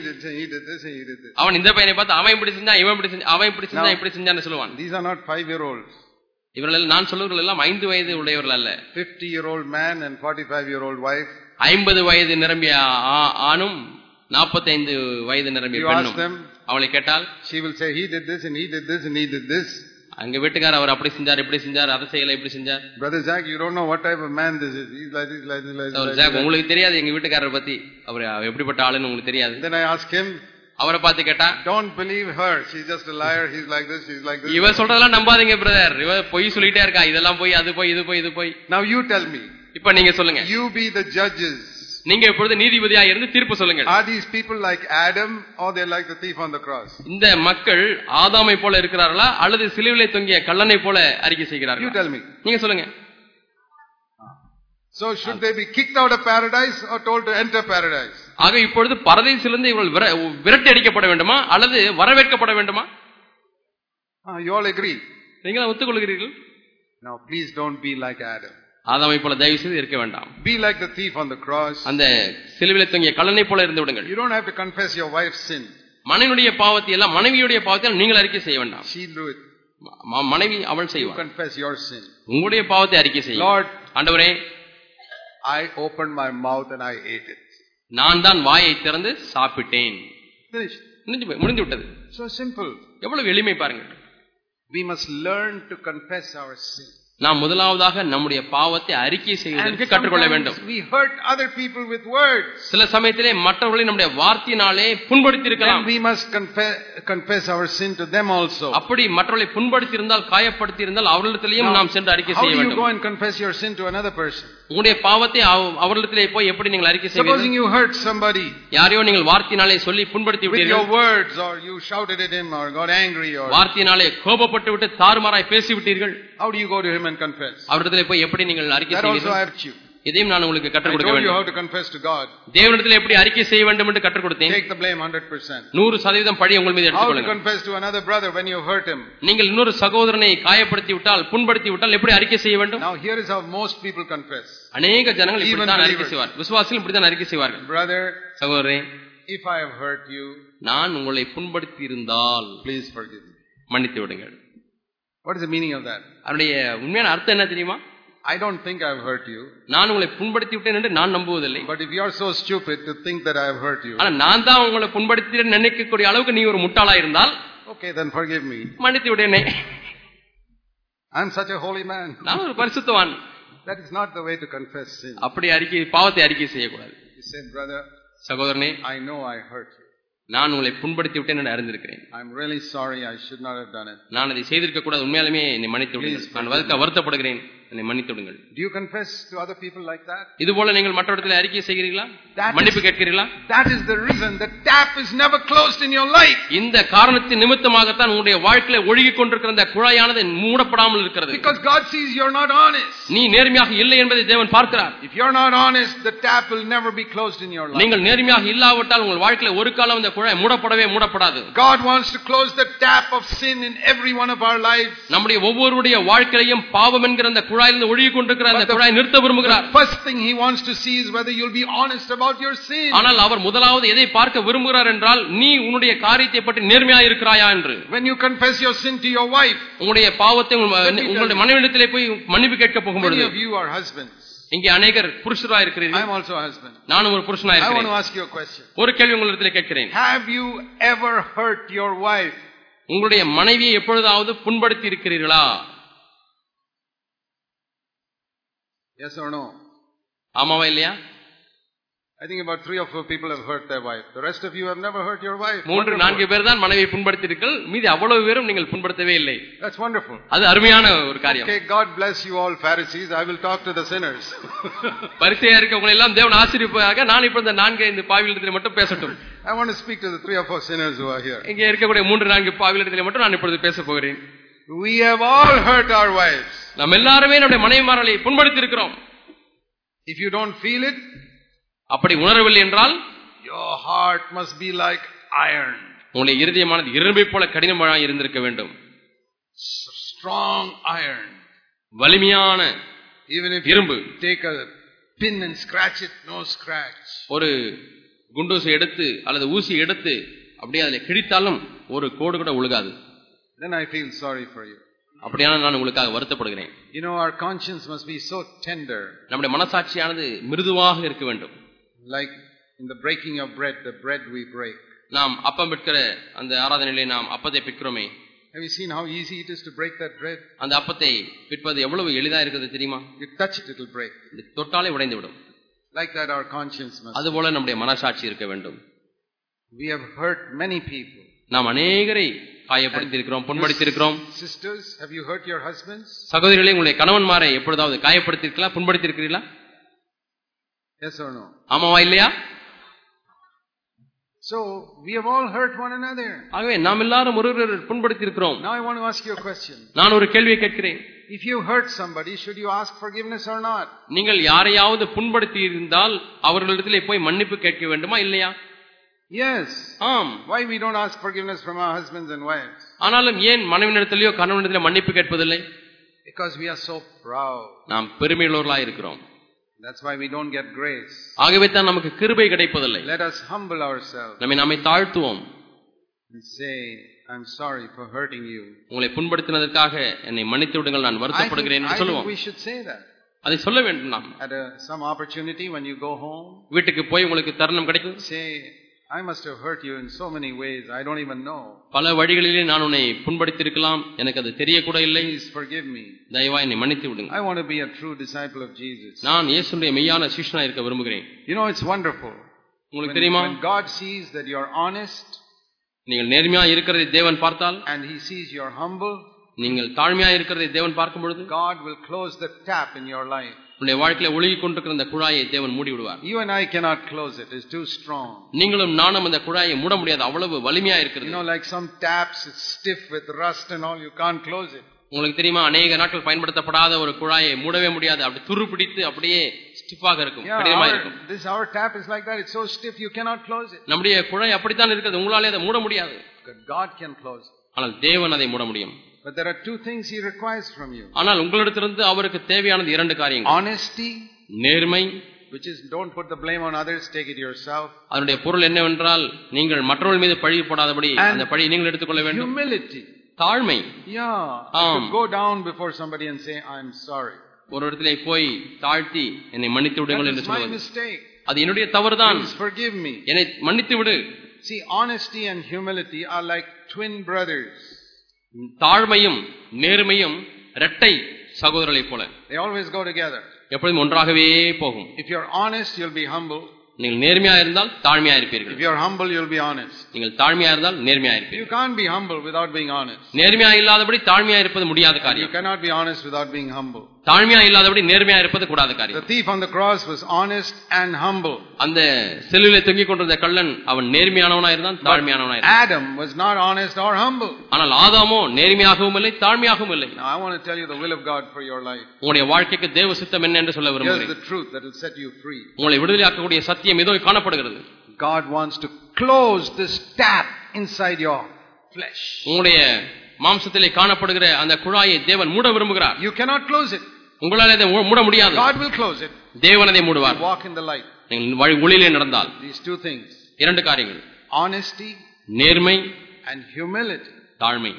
அவன் இந்த பையனை பார்த்து அவன் இப்படி செஞ்சான், இவன் இப்படி செஞ்சான், அவன் இப்படி செஞ்சான், இப்படி செஞ்சான்னு சொல்லுவான். These are not five year olds. இவர்கள் நான் சொல்லுவர்கள் எல்லாம் ஐந்து வயது உடையவர்கள் அல்ல. fifty year old man and forty-five year old wife. ஐம்பது வயது நிரம்பிய ஆணும் நாற்பத்தைந்து வயது நிரம்பிய பெண்ணும். அவளை கேட்டால் she will say he did this and he did this and he did this. அங்க வீட்டுக்காரர் அவர் அப்படி செஞ்சார், இப்படி செஞ்சார், அதை செய்யல, இப்படி செஞ்சார். Brother Zach, you don't know what type of man this is. He's like this, like this, like this. Zach, உங்களுக்கு தெரியாது எங்க வீட்டுக்காரர் பத்தி, அவர் எப்படிப்பட்ட ஆளுன்னு உங்களுக்கு தெரியாது. Then I ask him, அவரை பார்த்து கேட்டா, don't believe her, she's just a liar, he's like this, she's like this. இவ சொல்றதெல்லாம் நம்பாதீங்க பிரதர், இவ பொய் சொல்லிட்டே இருக்கா, இதெல்லாம் போய் அது போய் இது போய் இது போய். Now you tell me. இப்ப நீங்க சொல்லுங்க. You be the judges. நீங்க இப்பொழுது நீதிபதியா இருந்து தீர்ப்பு சொல்லுங்க. Are these people like Adam or they like the thief on the cross? இந்த மக்கள் ஆதாமை போல இருக்கிறார்களா அல்லது சிலுவையிலே தொங்கிய கள்ளனை போல அறிக்கை செய்கிறார்களா? You tell me. நீங்க சொல்லுங்க. So should they be kicked out of paradise or told to enter paradise? ஆக இப்பொழுது பரதீசிலிருந்து இவர்கள் விரட்டி அடிக்கப்பட வேண்டுமா அல்லது வரவேற்கப்பட வேண்டுமா? You all agree? நீங்க ஒத்துக்கொள்கிறீர்கள்? Now please don't be like Adam. ஆதாமை போல தயவு செய்து இருக்க வேண்டாம். Be like the thief on the cross. அந்த சிலுவையிலே தொங்கிய கள்ளனை போல இருந்து விடுங்கள். You don't have to confess your wife's sin. மனைவியுடைய பாவத்தை எல்லாம் மனைவியுடைய பாவத்தை நீங்கள் அறிக்கை செய்ய வேண்டாம். She do it. மனைவி அவள் செய்வாள். You confess your sin. உங்களுடைய பாவத்தை அறிக்கை செய்யுங்கள். Lord, ஆண்டவரே, I opened my mouth and I ate it. நான் தான் வாயை திறந்து சாப்பிட்டேன். Finished. முடிந்து விட்டது. So simple. எவ்வளவு எளிமை பாருங்க. We must learn to confess our sin. நாம் முதலாவதாக நம்முடைய பாவத்தை அறிக்கை செய்வதற்கு கற்றுக்கொள்ள வேண்டும். We hurt other people with words. சில சமயத்திலே மற்றவர்களை நம்முடைய வார்த்தையினாலே புண்படுத்தி இருக்கலாம். We must confess, confess our sin to them also. அப்படி மற்றவர்களை புண்படுத்தி இருந்தால், காயப்படுத்தி இருந்தால் அவர்களிடத்திலேயும் நாம் சென்று அறிக்கை செய்ய வேண்டும். How do you go and confess your sin to another person? உங்களுடைய பாவத்தை அவர்களிடத்திலே போய் எப்படி நீங்கள் அறிக்கை செய்வீர்கள்? Supposing you hurt somebody, யாரையோ நீங்கள் வார்த்தையினாலே சொல்லி புண்படுத்தி விட்டீர்கள், with your words, or you shouted at him or got angry, or வார்த்தையினாலே கோபப்பட்டு விட்டு தாறுமாறாய் பேசி விட்டீர்கள். How do you go to him and confess? அவரிடத்திலே போய் எப்படி நீங்கள் அறிக்கை செய்வீர்கள்? That also I have you. இதையும் நான் உங்களுக்கு கற்றுக் கொடுக்க வேண்டும். I told you வேண்டும். how to confess to God. தேவனிடத்தில் எப்படி அறிக்கை செய்ய வேண்டும் என்று கற்றுக் கொடுத்தேன். Take the blame one hundred percent. நூறு சதவீதம் பழி உங்கள் மீது How to எடுத்துக்கொள்ளுங்கள். confess to another brother when you hurt him? நீங்கள் இன்னொரு சகோதரனை காயப்படுத்தி விட்டால், புண்படுத்தி விட்டால் எப்படி அறிக்கை செய்ய வேண்டும்? Now here is how most people confess. அநேக ஜனங்கள் இப்படி தான் அறிக்கை செய்வார்கள். விசுவாசிகள் இப்படி தான் அறிக்கை செய்வார்கள். Brother, சகோதரரே, if I have hurt you, நான் உங்களை புண்படுத்தி இருந்தால் please forgive me. மன்னித்து விடுங்கள். What is the meaning of that? அதனுடைய உண்மையான அர்த்தம் என்ன தெரியுமா? I don't think I have hurt you. நான் உங்களை புண்படுத்தி விட்டேன் என்று நான் நம்புவதில்லை. But if you are so stupid to think that I have hurt you, ஆனா நான் தான் உங்களை புண்படுத்தி நினைக்கக்கூடிய அளவுக்கு நீ ஒரு முட்டாளா இருந்தால், okay, then forgive me. மன்னித்து விடேனே. I am such a holy man. நான் ஒரு பரிசுத்தவான். That is not the way to confess sin. அப்படி அறிக்கை, பாவத்தை அறிக்கை செய்யக்கூடாது. You say, brother, சகோதரனே, I know I hurt you. நான் உங்களை புண்படுத்தி விட்டேன் என்று அறிந்திருக்கிறேன். I am really sorry. I should not have done it. நான் அதை செய்திருக்க கூடாது. உண்மையாலுமே என்னை மன்னித்து விடுங்கள். நான் வருத்தப்படுகிறேன். என்னை மன்னித்து விடுங்கள். Do you confess to other people like that? இதுபோல நீங்கள் மற்றவர்களிடத்தில் அறிக்கை செய்கிறீர்களா? மன்னிப்பு கேட்கிறீர்களா? That is the reason the tap is never closed in your life. இந்த காரணத்தின் நிமித்தமாக தான் உங்களுடைய வாழ்க்கையில ஒழுகிக் கொண்டிருக்கிற அந்த குழாயானது மூடப்படாமல் இருக்கிறது. Because God sees you are not honest. நீ நேர்மையாக இல்லை என்பதை தேவன் பார்க்கிறார். If you are not honest, the tap will never be closed in your life. நீங்கள் நேர்மையாக இல்லாவிட்டால் உங்கள் வாழ்க்கையில ஒரு காலம் அந்த குழாய் மூடப்படவே மூடப்படாது. God wants to close the tap of sin in every one of our lives. நம்முடைய ஒவ்வொருடைய வாழ்க்கையிலும் பாவம் என்கிற அந்த குழாயிலிருந்து ஒழுகிக் கொண்டிருக்கிற அந்த குழாயை நிறுத்த விரும்புகிறார். First thing he wants to see is whether you'll be honest about your sin. ஆனால் அவர் முதலாவது எதை பார்க்க விரும்புகிறார் என்றால், நீ உன்னுடைய காரியத்தை பற்றி நேர்மையாக இருக்கிறாயா என்று. When you confess your sin to your wife, உங்களுடைய பாவத்தை உங்களுடைய மனைவியிடத்திலே போய் மன்னிப்பு கேட்க போகும்போது, many of you are husbands. இங்கே அநேகர் புருஷராக இருக்கிறீர்கள். I am also a husband. நானும் ஒரு புருஷனாக இருக்கிறேன். I want இருக்கிறேன். to ask you a question. ஒரு கேள்வி உங்களிடத்தில் கேட்கிறேன். Have you ever hurt your wife? உங்களுடைய மனைவியை எப்பொழுதாவது புண்படுத்தி இருக்கிறீர்களா? Yes or no? ஆமாவா இல்லையா? I think about three or four people have hurt their wife. The rest of you have never hurt your wife. மூன்று நான்கு பேர் தான் மனைவியை புண்படுத்தியிருக்கள். மீதி அவ்வளவு பேரும் நீங்கள் புண்படுத்தவே இல்லை. That's wonderful. அது அருமையான ஒரு காரியம். Okay, God bless you all Pharisees. I will talk to the sinners. பரிசேயர் இருக்கவங்க எல்லாம் தேவன் ஆசீர்வதிப்பாராக. நான் இப்ப இந்த நான்கு ஐந்து பாவிகளிடத்தில் மட்டும் பேசட்டும். I want to speak to the three or four sinners who are here. இங்கே இருக்கக்கூடிய மூன்று நான்கு பாவிகளிடத்தில் மட்டும் நான் இப்பொழுது பேச போகிறேன். We have all hurt our wives. நாம் எல்லாருமே நம்முடைய மனைவிமார்களை புண்படுத்தி இருக்கிறோம். If you don't feel it, அப்படி உணரவில்லை என்றால், your heart must be like iron. உங்களுடைய இருதயமானது இரும்பை போல கடினமாக இருந்திருக்க வேண்டும். Strong iron. வலிமையான Even if இரும்பு. you take a pin and scratch it, no scratch. ஒரு குண்டூசி எடுத்து அல்லது ஊசி எடுத்து அப்படியே அதில் கிழித்தாலும் ஒரு கோடு கூட உழுகாது. Then I feel sorry for you. அப்படியான நான் உங்களுக்காக வருத்தப்படுகிறேன். You know, our conscience must be so tender. நம்முடைய மனசாட்சியானது மிருதுவாக இருக்க வேண்டும். Like in the breaking of bread, the bread we break. நாம் அப்பம் பிற்கிற அந்த ஆராதனையிலே நாம் அப்பத்தை பிற்கிறோமே. Have you seen how easy it is to break that bread? அந்த அப்பத்தை பிற்பது எவ்வளவு எளிதா இருக்குது தெரியுமா? You touch it, it will break. தொட்டாலே உடைந்து விடும். Like that our conscience must. அதுபோல நம்முடைய மனசாட்சி இருக்க வேண்டும். We have hurt many people. நாம் அநேகரை காயப்படுத்தி இருக்கிறோம், புண்படுத்தி இருக்கிறோம். Sisters, have you hurt your husbands? சகோதரிகளே, உங்களுடைய கணவன்மாரை எப்பொழுதாவது காயப்படுத்தி இருக்கலாம், புண்படுத்தி இருக்கிறீர்களா? Yes or no? ஆமாவா இல்லையா? So we have all hurt one another. ஆகவே நாம் எல்லாரும் ஒருவரை புண்படுத்தி இருக்கிறோம். Now I want to ask you a question. நான் ஒரு கேள்வியை கேட்கிறேன். If you hurt somebody, should you ask forgiveness or not? நீங்கள் யாரையாவது புண்படுத்தி இருந்தால் அவர்களிடத்திலே போய் மன்னிப்பு கேட்க வேண்டுமா இல்லையா? Yes. ஆம். Why we don't ask forgiveness from our husbands and wives? ஆனாலும் ஏன் மனைவியிடத்திலேயோ கணவனிடத்திலே மன்னிப்பு கேட்பதில்லை? Because we are so proud. நாம் பெருமையுள்ளவர்களாய் இருக்கிறோம். That's why we don't get grace. ஆகவே தான் நமக்கு கிருபை கிடைப்பதில்லை. Let us humble ourselves. நம்மை நாமே தாழ்த்துவோம். And say, I'm sorry for hurting you. உங்களை புண்படுத்தினதற்காக என்னை மன்னித்து விடுங்கள், நான் வருத்தப்படுகிறேன் என்று சொல்லுவோம். We should say that. அதை சொல்ல வேண்டும் நாம். At a, some opportunity when you go home, வீட்டுக்கு போய் உங்களுக்கு தருணம் கிடைக்கும். Say, I must have hurt you in so many ways I don't even know. பல வழிகளிலே நான் உன்னை புண்படுத்தியிருக்கலாம், எனக்கு அது தெரிய கூட இல்லை. Please forgive me. தயவாய் என்னை மன்னித்து விடுங்க. I want to be a true disciple of Jesus. நான் இயேசுவுடைய மெய்யான சீஷனாய் இருக்க விரும்புகிறேன். You know, it's wonderful. உங்களுக்கு தெரியுமா, when God sees that you are honest, நீங்கள் நேர்மையாக இருக்கிறதை தேவன் பார்த்தால், and he sees you are humble, நீங்கள் தாழ்மையாக இருக்கிறதை தேவன் பார்க்கும் பொழுது, God will close the tap in your life. உங்களுடைய வாழ்க்கையில ஒழுகிக் கொண்டிருக்கிற அந்த குழாயை தேவன் மூடி விடுவார். You and I cannot close it, it's too strong. நீங்களும் நானும் அந்த குழாயை மூட முடியாது, அவ்வளவு வலிமையா இருக்கிறது. You know, like some taps, it's stiff with rust and all, you can't close it. உங்களுக்கு தெரியுமா, அநேக நாட்கள் பயன்படுத்தப்படாத ஒரு குழாயை மூடவே முடியாது, அப்படி துரு பிடித்து அப்படியே ஸ்டிஃபாக இருக்கும், கடினமா இருக்கும். This our tap is like that, it's so stiff you cannot close it. நம்முடைய குழாய் அப்படித்தான் இருக்குது, உங்களாலே அதை மூட முடியாது. God can close it. ஆனால் தேவன் அதை மூட முடியும். But there are two things he requires from you. ஆனால் உங்களிடத்திலிருந்து அவருக்கு தேவையானது இரண்டு காரியங்கள். Honesty, நேர்மை, which is don't put the blame on others, take it yourself. அதனுடைய பொருள் என்னவென்றால், நீங்கள் மற்றவர்கள் மீது பழி போடாதபடி அந்த பழியை நீங்கள் எடுத்துக்கொள்ள வேண்டும். Humility, தாழ்மை. yeah, to go down before somebody and say I'm sorry. ஒரு இடத்திலே போய் தாழ்த்தி என்னை மன்னித்து விடுங்கள் என்று சொல்வது. சொல்வது அது என்னுடைய தவறுதான், please forgive me, என்னை மன்னித்து விடு. See, honesty and humility are like twin brothers. தாழ்மையும் நேர்மையும் இரட்டை சகோதரர்களைப் போல, they always go together. எப்பொழுதும் ஒன்றாகவே போகும். If you are honest, you'll be humble. நீங்கள் நேர்மையா இருந்தால் தாழ்மையா இருப்பீர்கள். If you are humble, you'll be honest. நீங்கள் தாழ்மையா இருந்தால் நேர்மையா இருப்பீர்கள். You can't be humble without being honest. நேர்மையா இல்லாதபடி தாழ்மையா இருப்பது முடியாத காரியம். You cannot be honest without being humble. தாழ்மையா இல்லாதபடி நேர்மையா இருப்பது கூடாத காரியம். The thief on the cross was honest and humble. அந்த சிலுவையிலே தொங்கிக் கொண்டிருந்த கள்ளன் அவன் நேர்மையானவனாய் இருந்தான், தாழ்மையானவனாய் இருந்தான். Adam was not honest or humble. ஆனால் ஆதாமோ நேர்மையாகவும் இல்லை, தாழ்மையாகவும் இல்லை. Now I want to tell you the will of God for your life. உங்களுடைய வாழ்க்கைக்கு தேவ சித்தம் என்ன என்று சொல்ல விரும்புகிறேன். Here's the truth that will set you free. உங்களை விடுதலையாக்கக்கூடிய சத்தியம் இதோ காணப்படுகிறது. God wants to close this tap inside your flesh. உங்களுடைய மாம்சத்திலே காணப்படுகிற அந்த குழாயை தேவன் மூட விரும்புகிறார். You cannot close it. உங்களால் அதை மூட முடியாது. God will close it. தேவன் அதை மூடுவார். Walk in the light. நீங்கள் ஒளியிலே நடந்தால். These two things. இரண்டு காரியங்கள். Honesty, நேர்மை and humility. தாழ்மை.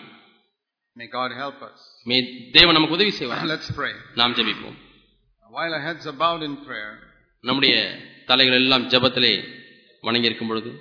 May God help us. மே தேவன் நமக்கு உதவி செய்வார். Let's pray. நாம் ஜெபிப்போம். While our heads are bowed in prayer, நம்முடைய தலைகள் எல்லாம் ஜெபத்திலே வணங்கி இருக்கும் பொழுது,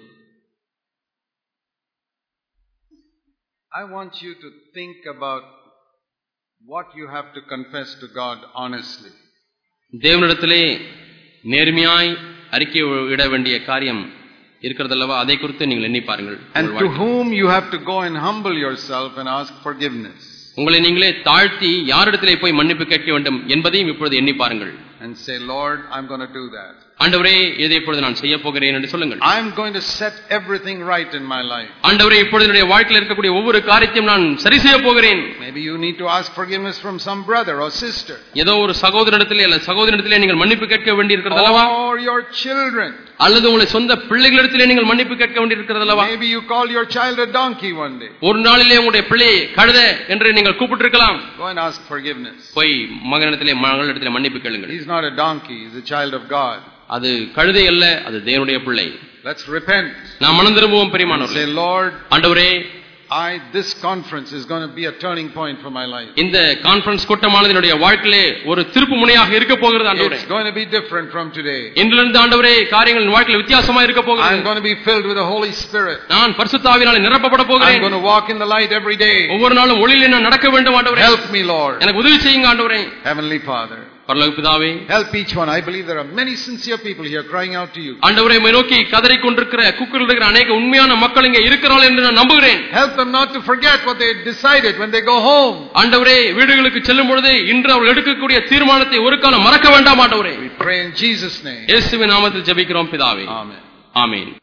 I want you to think about what you have to confess to God honestly. தேவனிடத்திலே நேர்மையாய் அறிக்கை இட வேண்டிய காரியம் இருக்கிறதல்லவா, அதை குறித்து நீங்கள் எண்ணி பாருங்கள். And to whom you have to go and humble yourself and ask forgiveness. உங்களை நீங்களே தாழ்த்தி யாரிடத்திலே போய் மன்னிப்பு கேட்க வேண்டும் என்பதையும் இப்பொழுது எண்ணி பாருங்கள். And say, Lord, I'm going to do that. ஆண்டவரே, இதை இப்பொழுது நான் செய்ய போகிறேன் என்று சொல்லுங்கள். I'm going to set everything right in my life. ஆண்டவரே, இப்பொழுது என்னுடைய வாழ்க்கையில் இருக்கக்கூடிய ஒவ்வொரு காரியத்தையும் நான் சரி செய்ய போகிறேன். Maybe you need to ask forgiveness from some brother or sister. ஏதோ ஒரு சகோதரனிடத்திலே அல்லது சகோதரனிடத்திலே நீங்கள் மன்னிப்பு கேட்க வேண்டியிருக்கிறது அல்லவா? Or your children. அல்லது உங்களுடைய சொந்த பிள்ளைகளிடத்திலே நீங்கள் மன்னிப்பு கேட்க வேண்டியிருக்கிறது அல்லவா? Maybe you call your child a donkey one day. ஒரு நாளிலே உங்களுடைய பிள்ளையை கழுதை என்று நீங்கள் கூப்பிட்டிருக்கலாம். Go and ask forgiveness. போய் மகனிடத்திலே மகளிடத்திலே மன்னிப்பு கேளுங்கள். He's not a donkey, he's a child of God. அது கழுதை அல்ல, அது தேவனுடைய பிள்ளை. Let's repent. நாம் மனம் திரும்புவோம் பிரியமானவர்களே. Say, Lord, ஆண்டவரே, I this conference is going to be a turning point for my life. இந்த கான்ஃபரன்ஸ் கூட்டமானது என்னுடைய வாழ்க்கையிலே ஒரு திருப்பு முனையாக இருக்க போகிறது ஆண்டவரே. It's going to be different from today. இன்றிலிருந்து ஆண்டவரே காரியங்கள் என் வாழ்க்கையில வித்தியாசமாக இருக்க போகிறது. I'm going to be filled with the Holy Spirit. நான் பரிசுத்த ஆவியினாலே நிரப்பப்பட போகிறேன். I'm going to walk in the light every day. ஒவ்வொரு நாளும் ஒளியிலே நான் நடக்க வேண்டும் ஆண்டவரே. Help me, Lord. எனக்கு உதவி செய்யுங்க ஆண்டவரே. Heavenly Father, பரலோக பிதாவே, help each one. I believe there are many sincere people here crying out to you. ஆண்டவரே, உம்மை நோக்கி கதறிக் கொண்டிருக்கிற கூக்குரலிடுகிற அநேக உண்மையான மக்கள் இங்கே இருக்கிறார்கள் என்று நான் நம்புகிறேன். Help them not to forget what they decided when they go home. ஆண்டவரே, வீடுகளுக்கு செல்லும் பொழுது இன்று அவர்கள் எடுக்கக்கூடிய தீர்மானத்தை ஒரு காலம் மறக்க வேண்டாம் ஆண்டவரே. We pray in Jesus' name. இயேசுவின் நாமத்தில் ஜெபிக்கிறோம் பிதாவே. Amen. ஆமென்.